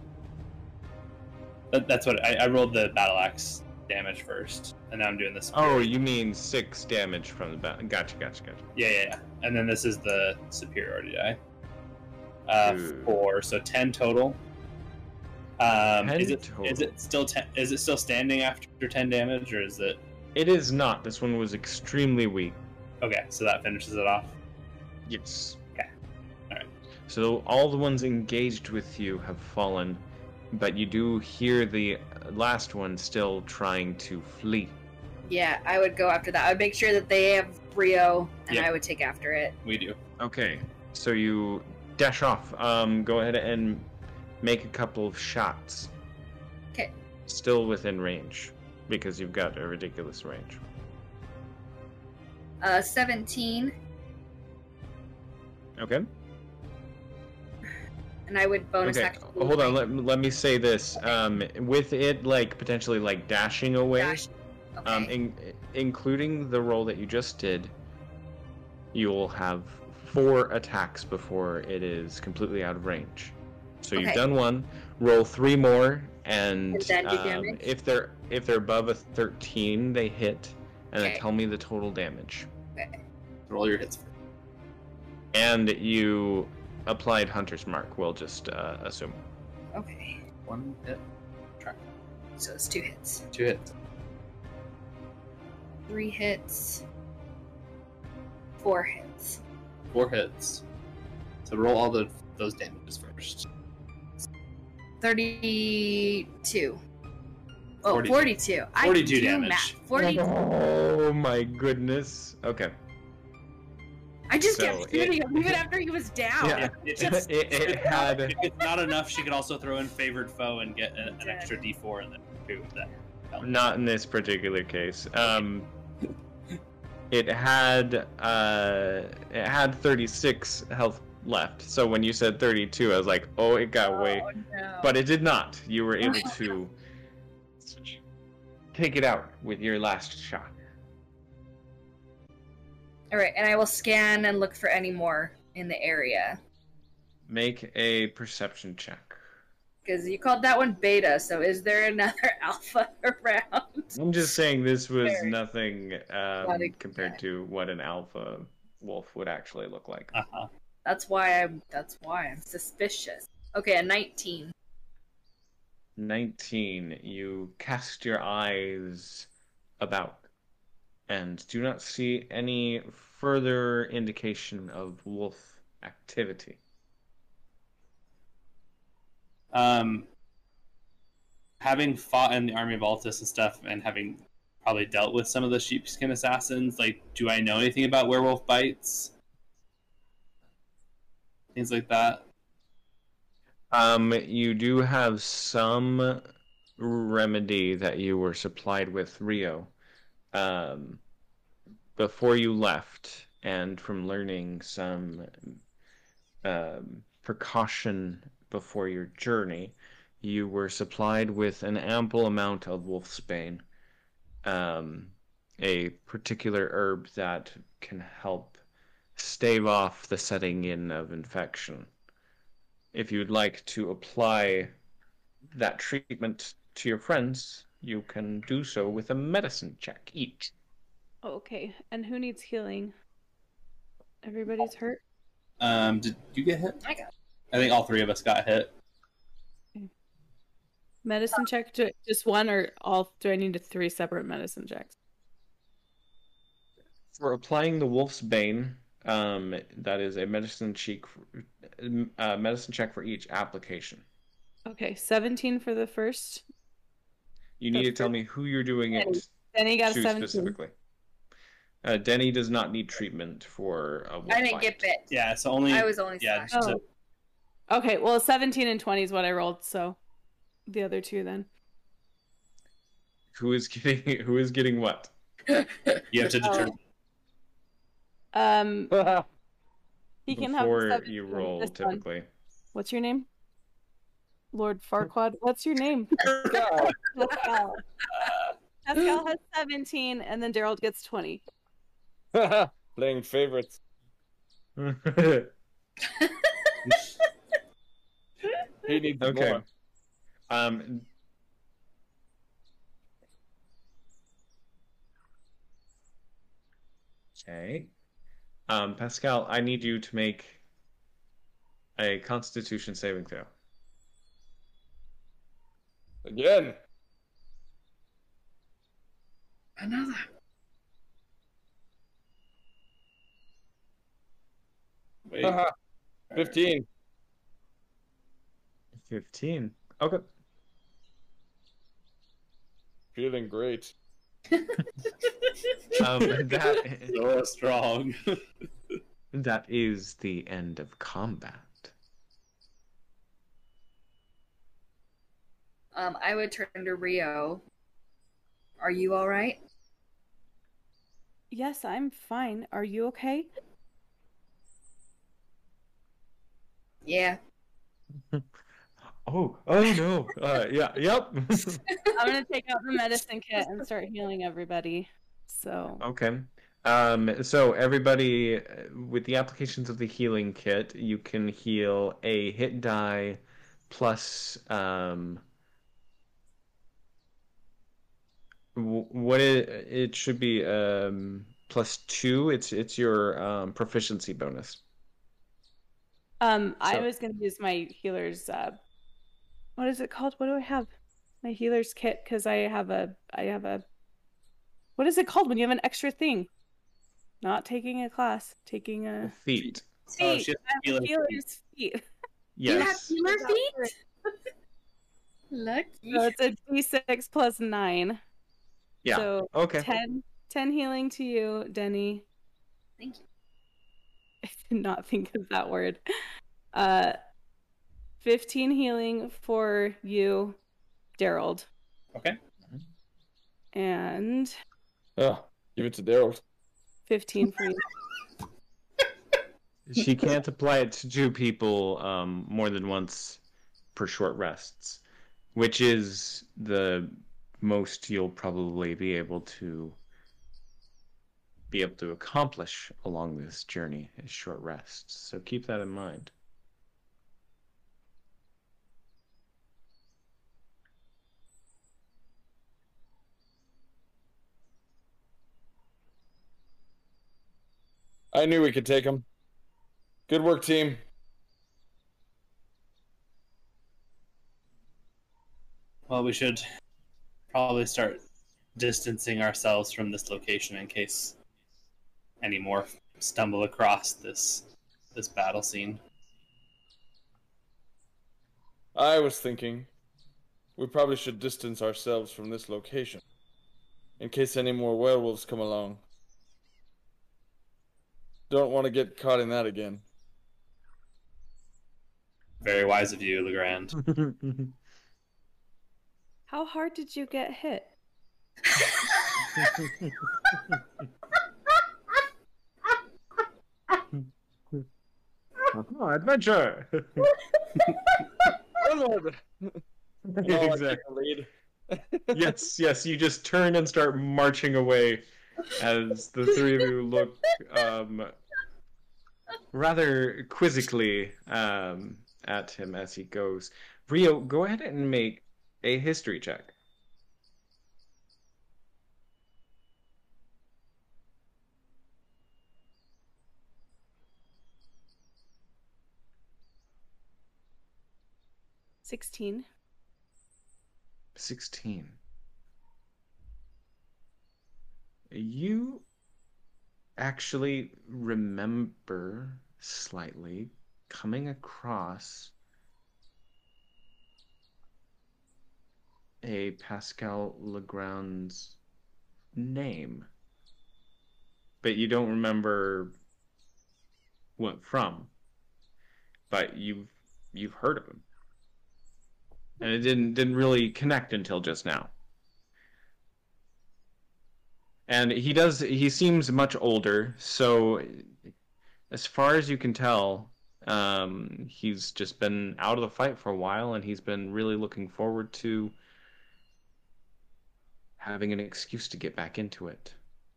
That, that's what I, I rolled the battle axe damage first, and now I'm doing this. Oh, you mean six damage from the battle? Gotcha, gotcha, gotcha. Yeah, yeah, yeah. And then this is the superiority die. Uh, Ooh. four, so ten total. Um, ten is it total. is it still ten? Is it still standing after ten damage, or is it? It is not. This one was extremely weak. Okay, so that finishes it off. Yes. Okay. Alright. So all the ones engaged with you have fallen, but you do hear the last one still trying to flee. Yeah, I would go after that. I would make sure that they have Brio, and Yep. I would take after it. We do. Okay, so you dash off. Um, go ahead and make a couple of shots. Okay. Still within range, because you've got a ridiculous range. Uh, seventeen, Okay. and I would bonus Okay. action. Hold on. Let, let me say this. Um, with it, like potentially like dashing away. Dash. Okay. Um, in, including the roll that you just did, you will have four attacks before it is completely out of range. So you've Okay. done one. Roll three more, and And then do um, damage? if they're if they're above a thirteen, they hit, and then Okay. tell me the total damage. Roll your hits. First. And you applied Hunter's Mark. We'll just uh, assume. Okay. One hit. So it's two hits. Two hits. Three hits. Four hits. Four hits. So roll all the those damages first. Thirty-two. Oh, forty-two. forty-two. I forty-two do damage. math. forty-two. Oh my goodness. Okay. I just So kept shooting it- him even after he was down. Yeah. It, It, it, it had. if it's not enough, she could also throw in favored foe and get an, an extra D four and then two that. help. Not in this particular case. Um, it had uh, it had thirty-six health left. So when you said thirty-two, I was like, oh, it got away. Oh, no. But it did not. You were able to take it out with your last shot. All right, and I will scan and look for any more in the area. Make a perception check. Because you called that one beta, so is there another alpha around? I'm just saying this was Fair. nothing um, Not a- compared to what an alpha wolf would actually look like. Uh-huh. That's why I'm. That's why I'm suspicious. Okay, a nineteen. nineteen. You cast your eyes about and do not see any further indication of wolf activity. Um, having fought in the army of Altus and stuff, and having probably dealt with some of the sheepskin assassins, like, do I know anything about werewolf bites? Things like that. Um, you do have some remedy that you were supplied with Rio, um, before you left, and from learning some um, precaution before your journey, you were supplied with an ample amount of wolfsbane, um, a particular herb that can help stave off the setting in of infection. If you'd like to apply that treatment to your friends, you can do so with a medicine check each. Okay, and who needs healing? Everybody's hurt? Um, did you get hit? I got. I think all three of us got hit. Medicine check? Do- Just one or all? Do I need three separate medicine checks? For applying the Wolf's Bane, um, that is a medicine check, uh, medicine check for each application. Okay, seventeen for the first. You need to That's tell good. me who you're doing it Then he got a to seventeen. specifically. Uh, Denny does not need treatment for a wolf I didn't bite. get bit. Yeah, so only. I was only yeah, slashed. just Oh. Okay, well, seventeen and twenty is what I rolled, so the other two then. Who is getting who is getting what? you have to Oh. determine. Um, he can have Before seventeen, you roll, this one. typically. What's your name? Lord Farquaad. What's your name? God. Pascal. Pascal has seventeen, and then Daryl gets twenty. Playing favorites. He needs Okay. more. Um. Okay. Um, Pascal, I need you to make a Constitution saving throw. Again. Another. Wait. Haha. Fifteen. Fifteen. Okay. Feeling great. Um, that So strong. that is the end of combat. Um, I would turn to Rio. Are you all right? Yes, I'm fine. Are you okay? Yeah. Oh, oh no. Uh, yeah, yep. I'm gonna take out the medicine kit and start healing everybody. So Okay. Um, so everybody, uh, with the applications of the healing kit, you can heal a hit die plus um w- what it, it should be um plus two. It's it's your um proficiency bonus. Um, I So- was gonna use my healer's. Uh, what is it called? What do I have? My healer's kit, because I have a. I have a. What is it called when you have an extra thing? Not taking a class, taking a. Feet. Oh, Feet. she has I have healer a healer's feet. You have Yes. healer That's feet? right. Lucky. So it's a d six plus nine. Yeah. So Okay. ten, ten healing to you, Denny. Thank you. I did not think of that word. Uh, fifteen healing for you, Daryl. Okay. And Oh, give it to Daryl. fifteen for you. She can't apply it to two people um, more than once per short rests, which is the most you'll probably be able to be able to accomplish along this journey is short rests. So keep that in mind. I knew we could take him. Good work, team. Well, we should probably start distancing ourselves from this location in case any more stumble across this this battle scene. I was thinking we probably should distance ourselves from this location in case any more werewolves come along. Don't want to get caught in that again. Very wise of you, Legrand. How hard did you get hit? Oh, adventure! Onward! Oh, Exactly. Yes, yes, you just turn and start marching away as the three of you look um, rather quizzically um, at him as he goes. Rio, go ahead and make a history check. Sixteen. sixteen. You actually remember slightly coming across a Pascal Legrand's name, but you don't remember what from. But you've you've heard of him, and it didn't didn't really connect until just now. And he does he seems much older, so as far as you can tell, um, he's just been out of the fight for a while, and he's been really looking forward to having an excuse to get back into it.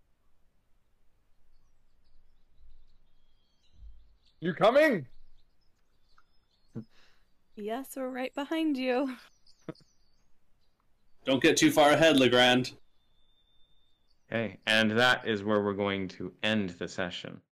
You coming? Yes, we're right behind you. Don't get too far ahead, Legrand. Okay, and that is where we're going to end the session.